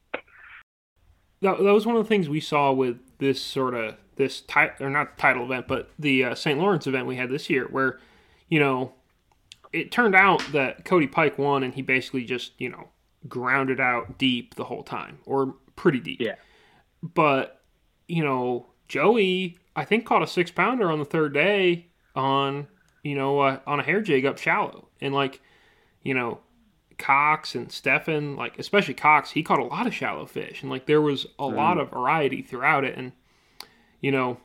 That, that was one of the things we saw with this sort of, this title, or not title event, but the uh, Saint Lawrence event we had this year, where, you know, it turned out that Cody Pike won, and he basically just, you know, grounded out deep the whole time, or pretty deep. Yeah. But, you know, Joey, I think, caught a six pounder on the third day on, you know, uh, on a hair jig up shallow. And, like, you know, Cox and Stefan, like, especially Cox, he caught a lot of shallow fish. And, like, there was a mm. lot of variety throughout it. And, you know,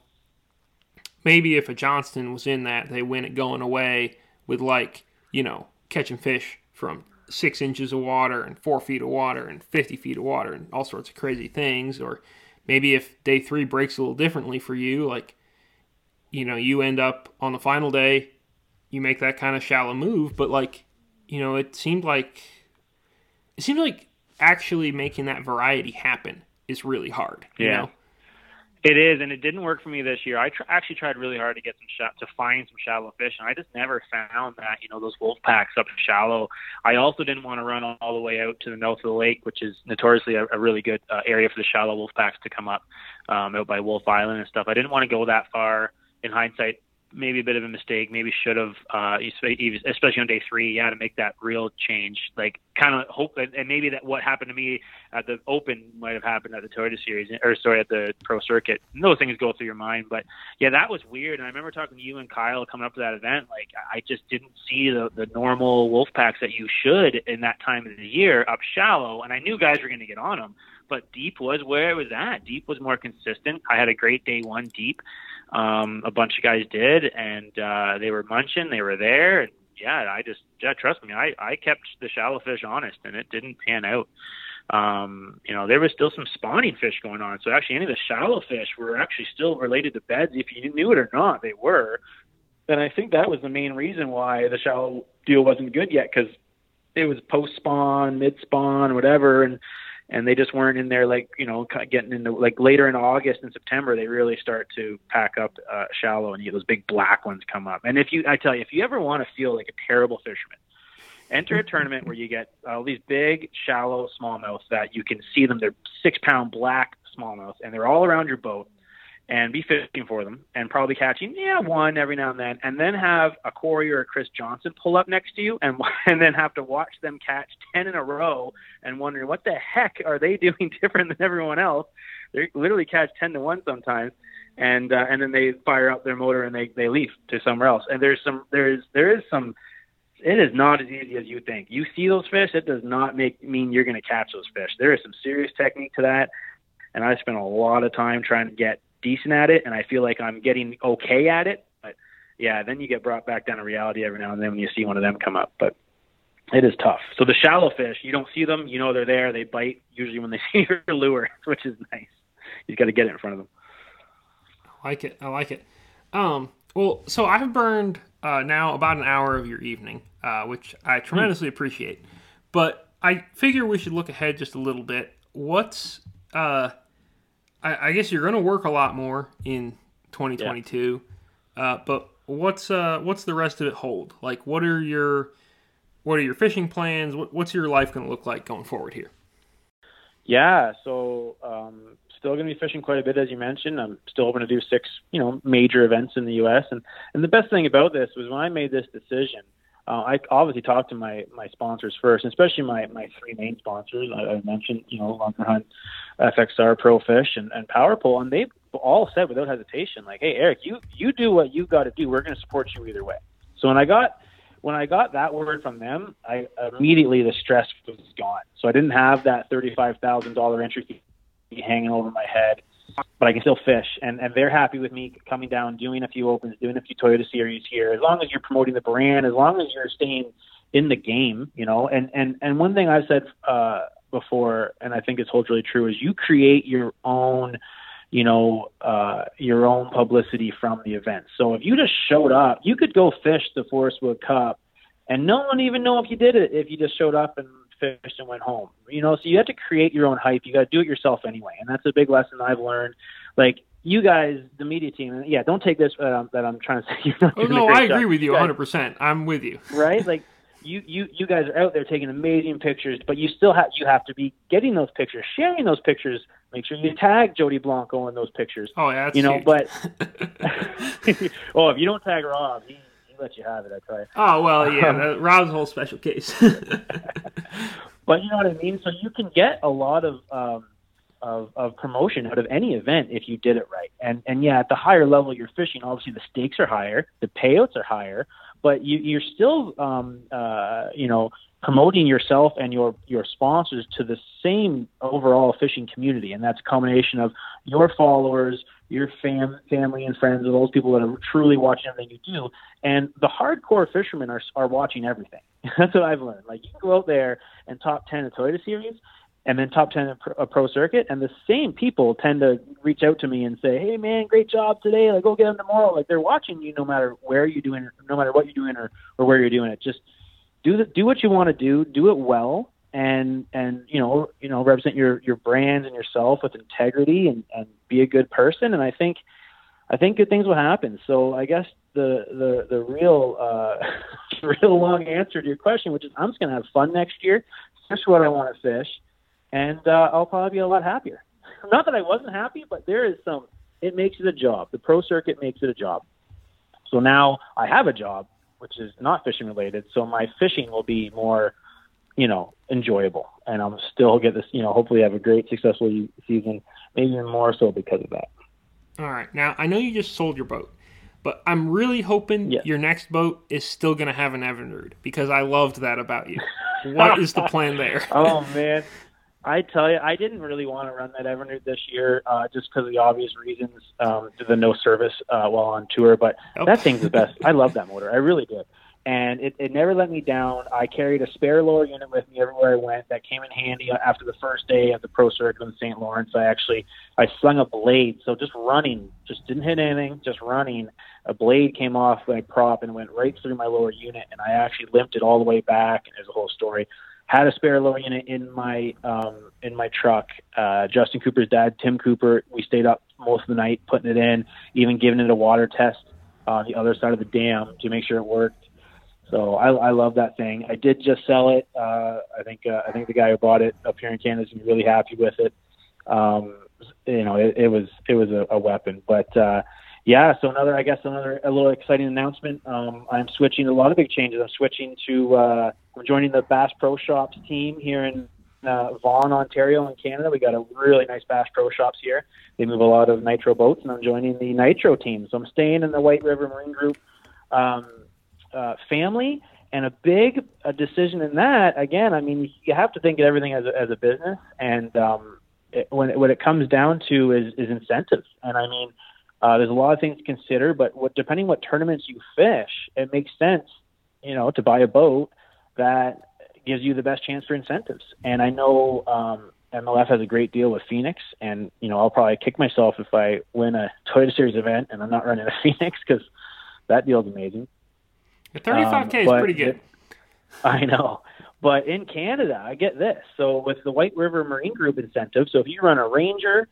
maybe if a Johnston was in that, they win it going away with, like, you know, catching fish from six inches of water and four feet of water and fifty feet of water and all sorts of crazy things. Or maybe if day three breaks a little differently for you, like, you know, you end up on the final day, you make that kind of shallow move, but, like, you know, it seemed like, it seemed like actually making that variety happen is really hard. You yeah. know? It is, and it didn't work for me this year. I tr- actually tried really hard to get some sh- to find some shallow fish, and I just never found that, you know, those wolf packs up shallow. I also didn't want to run all the way out to the mouth of the lake, which is notoriously a, a really good uh, area for the shallow wolf packs to come up um, out by Wolf Island and stuff. I didn't want to go that far. In hindsight, maybe a bit of a mistake. Maybe should have, uh, especially on day three, yeah, to make that real change. Like, kind of hope, and maybe that what happened to me at the Open might have happened at the Toyota Series, or sorry, at the Pro Circuit. And those things go through your mind, but yeah, that was weird. And I remember talking to you and Kyle coming up to that event. Like, I just didn't see the the normal wolf packs that you should in that time of the year up shallow, and I knew guys were going to get on them. But deep was where it was at. Deep was more consistent. I had a great day one deep. Um, a bunch of guys did, and uh, they were munching. They were there, and yeah, I just yeah, trust me. I, I kept the shallow fish honest, and it didn't pan out. Um, you know, there was still some spawning fish going on. So actually, any of the shallow fish were actually still related to beds, if you knew it or not. They were. And I think that was the main reason why the shallow deal wasn't good yet, because it was post spawn, mid spawn, whatever, and. And they just weren't in there, like, you know, getting into, like, later in August and September, they really start to pack up uh, shallow, and you get those big black ones come up. And if you, I tell you, if you ever want to feel like a terrible fisherman, enter a tournament where you get all uh, these big, shallow smallmouths that you can see them. They're six-pound black smallmouths, and they're all around your boat. And be fishing for them and probably catching, yeah, one every now and then, and then have a Corey or a Chris Johnson pull up next to you and and then have to watch them catch ten in a row and wondering what the heck are they doing different than everyone else. They literally catch ten to one sometimes, and uh, and then they fire up their motor and they, they leave to somewhere else. And there's some there's there is some. It is not as easy as you think. You see those fish, it does not make mean you're going to catch those fish. There is some serious technique to that, and I spent a lot of time trying to get decent at it, and I feel like I'm getting okay at it, but yeah, then you get brought back down to reality every now and then when you see one of them come up. But it is tough. So the shallow fish, you don't see them, you know they're there, they bite usually when they see your lure, which is nice. You got to get it in front of them. I like it. I like it. Um, well, so I've burned uh, now about an hour of your evening, uh, which I tremendously mm. appreciate. But I figure we should look ahead just a little bit. What's uh, I, I guess you're going to work a lot more in twenty twenty-two, yeah. uh, but what's uh, what's the rest of it hold? Like, what are your what are your fishing plans? What, what's your life going to look like going forward here? Yeah, so um, still going to be fishing quite a bit, as you mentioned. I'm still hoping to do six, you know, major events in the U S And and the best thing about this was when I made this decision, uh, I obviously talk to my, my sponsors first, especially my, my three main sponsors. I, I mentioned, you know, Lunker Hunt, F X R, ProFish, and, and PowerPole, and they've all said without hesitation, like, hey, Eric, you, you do what you got to do. We're going to support you either way. So when I got when I got that word from them, I immediately the stress was gone. So I didn't have that thirty-five thousand dollars entry fee hanging over my head, but I can still fish, and, and they're happy with me coming down, doing a few opens, doing a few Toyota Series here. As long as you're promoting the brand, as long as you're staying in the game, you know. And and and one thing I've said uh, before, and I think it's totally true, is you create your own, you know, uh, your own publicity from the event. So if you just showed up, you could go fish the Forest Wood Cup and no one even know if you did it, if you just showed up and fished and went home, you know. So you have to create your own hype. You got to do it yourself anyway. And that's a big lesson I've learned. Like, you guys, the media team, yeah, don't take this uh, that I'm trying to say. You're not oh, doing no, a great I agree job. with you, you one guys, hundred percent. I'm with you. Right? Like, You, you you guys are out there taking amazing pictures, but you still have you have to be getting those pictures, sharing those pictures. Make sure you tag Jody Blanco in those pictures. Oh, yeah, that's you know. huge. But oh, if you don't tag Rob, he, he lets you have it. I tell you. Oh well, yeah, Um, that, Rob's a whole special case. But you know what I mean. So you can get a lot of um, of of promotion out of any event if you did it right. And and yeah, at the higher level you're fishing, obviously the stakes are higher, the payouts are higher. But you, you're still, um, uh, you know, promoting yourself and your, your sponsors to the same overall fishing community. And that's a combination of your followers, your fam, family and friends, and those people that are truly watching everything you do. And the hardcore fishermen are are watching everything. That's what I've learned. Like, you can go out there and top ten a Toyota Series, and then top ten a pro, a pro circuit, and the same people tend to reach out to me and say, hey, man, great job today. Like, go get them tomorrow. Like, they're watching you no matter where you're doing it, no matter what you're doing or, or where you're doing it. Just do the, do what you want to do, do it well, and, and you know, you know, represent your, your brand and yourself with integrity and, and be a good person. And I think I think good things will happen. So I guess the the, the real, uh, real long answer to your question, which is I'm just going to have fun next year, fish what I want to fish. And uh, I'll probably be a lot happier. Not that I wasn't happy, but there is some, it makes it a job. The pro circuit makes it a job. So now I have a job, which is not fishing related. So my fishing will be more, you know, enjoyable. And I'll still get this, you know, hopefully have a great, successful season, maybe even more so because of that. All right. Now, I know you just sold your boat, but I'm really hoping yes. your next boat is still going to have an Evinrude, because I loved that about you. What is the plan there? Oh, man. I tell you, I didn't really want to run that Evinrude this year, uh, just because of the obvious reasons, um, to the no service uh, while on tour. But oh. that thing's the best. I love that motor. I really did. And it, it never let me down. I carried a spare lower unit with me everywhere I went. That came in handy after the first day of the pro circuit in Saint Lawrence. I actually, I slung a blade. So just running, just didn't hit anything, just running. A blade came off my prop and went right through my lower unit. And I actually limped it all the way back. And there's a whole story. Had a spare lower unit in my um, in my truck. Uh, Justin Cooper's dad, Tim Cooper, we stayed up most of the night putting it in, even giving it a water test on the other side of the dam to make sure it worked. So I, I love that thing. I did just sell it. Uh, I think uh, I think the guy who bought it up here in Canada is really happy with it. Um, you know, it, it was it was a, a weapon. But uh, yeah, so another I guess another a little exciting announcement. Um, I'm switching a lot of big changes. I'm switching to. Uh, I'm joining the Bass Pro Shops team here in uh, Vaughan, Ontario, in Canada. We got a really nice Bass Pro Shops here. They move a lot of Nitro boats, and I'm joining the Nitro team. So I'm staying in the White River Marine Group um, uh, family. And a big a decision in that, again, I mean, you have to think of everything as a, as a business. And um, it, when, it, what it comes down to is, is incentives. And I mean, uh, there's a lot of things to consider, but what, depending what tournaments you fish, it makes sense, you know, to buy a boat that gives you the best chance for incentives. And I know um, M L F has a great deal with Phoenix, and, you know, I'll probably kick myself if I win a Toyota Series event and I'm not running a Phoenix, because that deal's amazing. thirty-five K um, is pretty good. It, I know. But in Canada, I get this. So with the White River Marine Group incentive, so if you run a Ranger,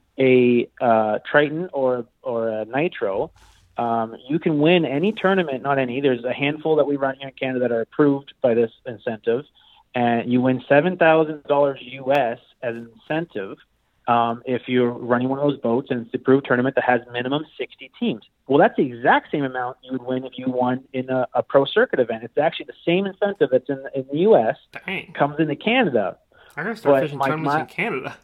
a uh, Triton, or or a Nitro, Um, you can win any tournament, not any. There's a handful that we run here in Canada that are approved by this incentive, and you win seven thousand dollars U S as an incentive um, if you're running one of those boats and it's the approved tournament that has minimum sixty teams. Well, that's the exact same amount you would win if you won in a, a pro circuit event. It's actually the same incentive that's in, in the U S Dang. comes into Canada. I gotta start But fishing my- tournaments my- in Canada.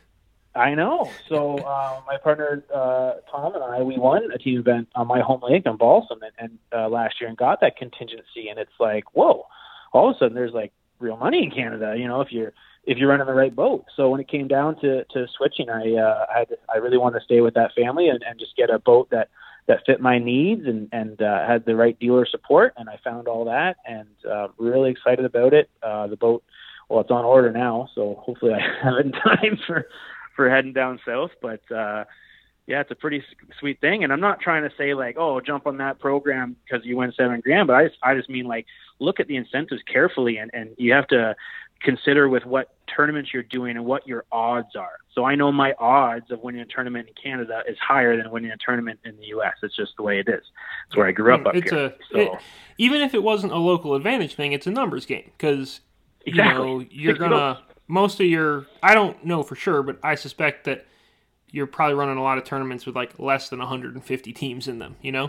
I know. So uh, my partner uh, Tom and I, we won a team event on my home lake on Balsam and, and uh, last year and got that contingency. And it's like, whoa! All of a sudden, there's like real money in Canada. You know, if you're if you're running the right boat. So when it came down to, to switching, I uh, I, had to, I really wanted to stay with that family and, and just get a boat that, that fit my needs and and uh, had the right dealer support. And I found all that and uh, really excited about it. Uh, the boat, well, it's on order now, so hopefully I have it in time for. for heading down south, but uh, yeah, it's a pretty sweet thing. And I'm not trying to say like, oh, jump on that program because you win seven grand, but I just, I just mean like, look at the incentives carefully, and, and you have to consider with what tournaments you're doing and what your odds are. So I know my odds of winning a tournament in Canada is higher than winning a tournament in the U S. It's just the way it is. It's where I grew up up it's here. A, so. it, even if it wasn't a local advantage thing, it's a numbers game because Exactly. you know, you're gonna. Most of your, I don't know for sure, but I suspect that you're probably running a lot of tournaments with like less than one hundred fifty teams in them, you know?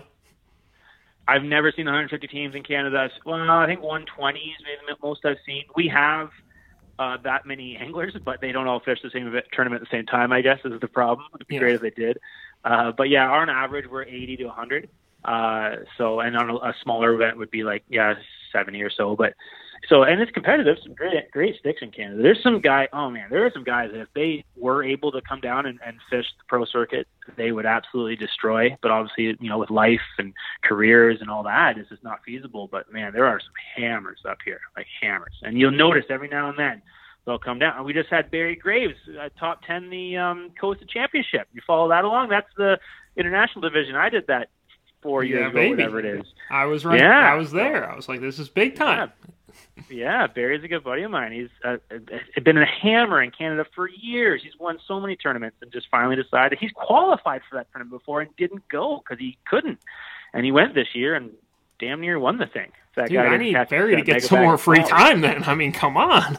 I've never seen one hundred fifty teams in Canada. Well, I think one twenty is maybe the most I've seen. We have uh, that many anglers, but they don't all fish the same event, tournament at the same time, I guess, is the problem. It'd be yeah. great if they did. Uh, but yeah, on average, we're eighty to one hundred. Uh, so, and on a, a smaller event would be like, yeah, seventy or so. But so, and it's competitive. Some great, great sticks in Canada. There's some guy. Oh man, there are some guys that if they were able to come down and, and fish the pro circuit, they would absolutely destroy. But obviously, you know, with life and careers and all that, it's just not feasible. But man, there are some hammers up here, like hammers. And you'll notice every now and then they'll come down. And we just had Barry Graves uh, top ten the um, Costa Championship. You follow that along? That's the international division. I did that four years yeah, ago, baby. whatever it is. I was right. Yeah. I was there. I was like, this is big time. Yeah. Yeah, Barry's a good buddy of mine. He's uh, been a hammer in Canada for years. He's won so many tournaments and just finally decided he's qualified for that tournament before and didn't go because he couldn't. And he went this year and damn near won the thing. That Dude, I need Barry to get some more free time then. I mean, come on.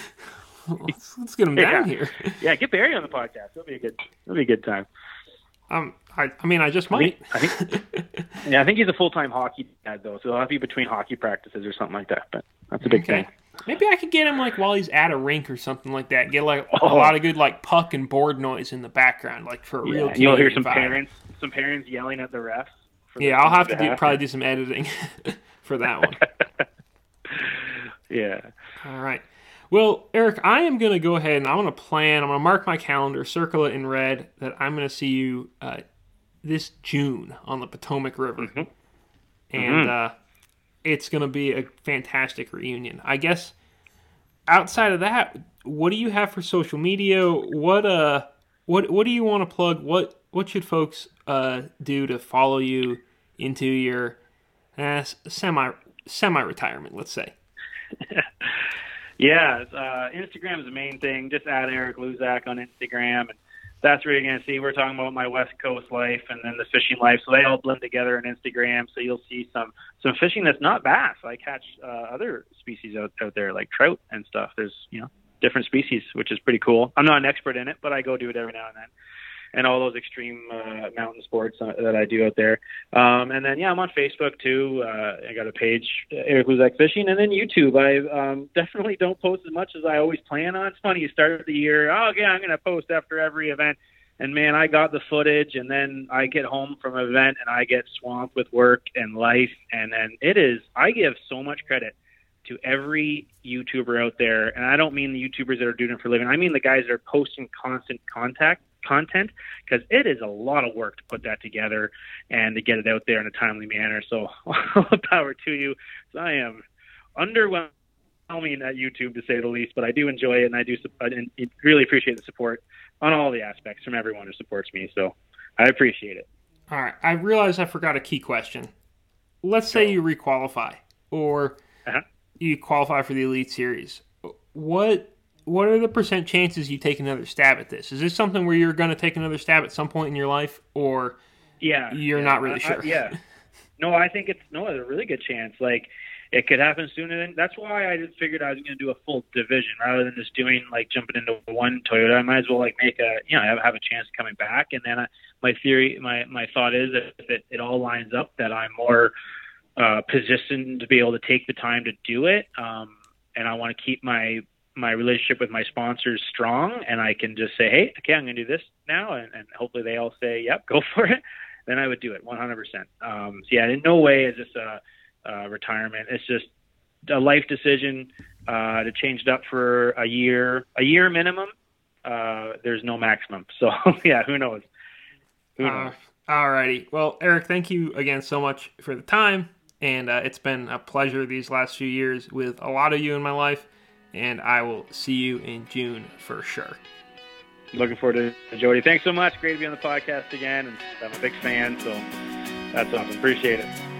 let's, let's get him down yeah. here. Yeah, get Barry on the podcast. It'll be a good, it'll be a good time. Um, I, I mean, I just might. I think, I think, yeah, I think he's a full-time hockey dad, though, so it'll have to be between hockey practices or something like that. But that's a big okay. thing. Maybe I could get him like while he's at a rink or something like that. Get like oh. a lot of good like puck and board noise in the background, like for a yeah, real. And you'll hear some vibe. parents, some parents yelling at the refs. Yeah, I'll have to do, probably do some editing for that one. yeah. All right. Well, Eric, I am going to go ahead and I'm going to plan. I'm going to mark my calendar, circle it in red, that I'm going to see you uh, this June on the Potomac River. Mm-hmm. And uh, it's going to be a fantastic reunion. I guess outside of that, what do you have for social media? What uh, what what do you want to plug? What what should folks uh, do to follow you into your uh, semi semi retirement? Let's say. Yeah, uh, Instagram is the main thing. Just add Eric Luzak on Instagram, and that's where you're going to see. We're talking about my West Coast life and then the fishing life, so they all blend together on Instagram. So you'll see some some fishing that's not bass. I catch uh, other species out out there like trout and stuff. There's you know different species, which is pretty cool. I'm not an expert in it, but I go do it every now and then. And all those extreme uh, mountain sports uh, that I do out there. Um, and then, yeah, I'm on Facebook, too. Uh, I got a page, Eric Luzak Fishing. And then YouTube. I um, definitely don't post as much as I always plan on. It's funny, you start the year, oh, yeah, I'm going to post after every event. And, man, I got the footage. And then I get home from an event, and I get swamped with work and life. And then it is – I give so much credit to every YouTuber out there. And I don't mean the YouTubers that are doing it for a living. I mean the guys that are posting constant contact. content because it is a lot of work to put that together and to get it out there in a timely manner. So all the power to you. So I am underwhelming at YouTube to say the least, but I do enjoy it and I do and really appreciate the support on all the aspects from everyone who supports me. So I appreciate it. All right. I realize I forgot a key question. Let's say you requalify or uh-huh. you qualify for the Elite Series. What What are the percent chances you take another stab at this? Is this something where you're going to take another stab at some point in your life, or yeah, you're yeah, not really I, sure? I, yeah. No, I think it's no, it's a really good chance. Like, it could happen sooner than. That's why I just figured I was going to do a full division rather than just doing like jumping into one Toyota. I might as well like make a you know have, have a chance coming back. And then I, my theory, my my thought is that if it, it all lines up, that I'm more uh, positioned to be able to take the time to do it. Um, and I want to keep my my relationship with my sponsors strong, and I can just say, hey, okay, I'm going to do this now, and, and hopefully they all say, yep, go for it. Then I would do it one hundred percent. Um, so yeah, in no way is this a, a retirement. It's just a life decision uh, to change it up for a year, a year minimum. Uh, there's no maximum. So yeah, who knows? Who knows? Uh, all righty. Well, Eric, thank you again so much for the time. And uh, it's been a pleasure these last few years with a lot of you in my life. And I will see you in June for sure. Looking forward to it, Jody. Thanks so much. Great to be on the podcast again. And I'm a big fan, so that's awesome. Appreciate it.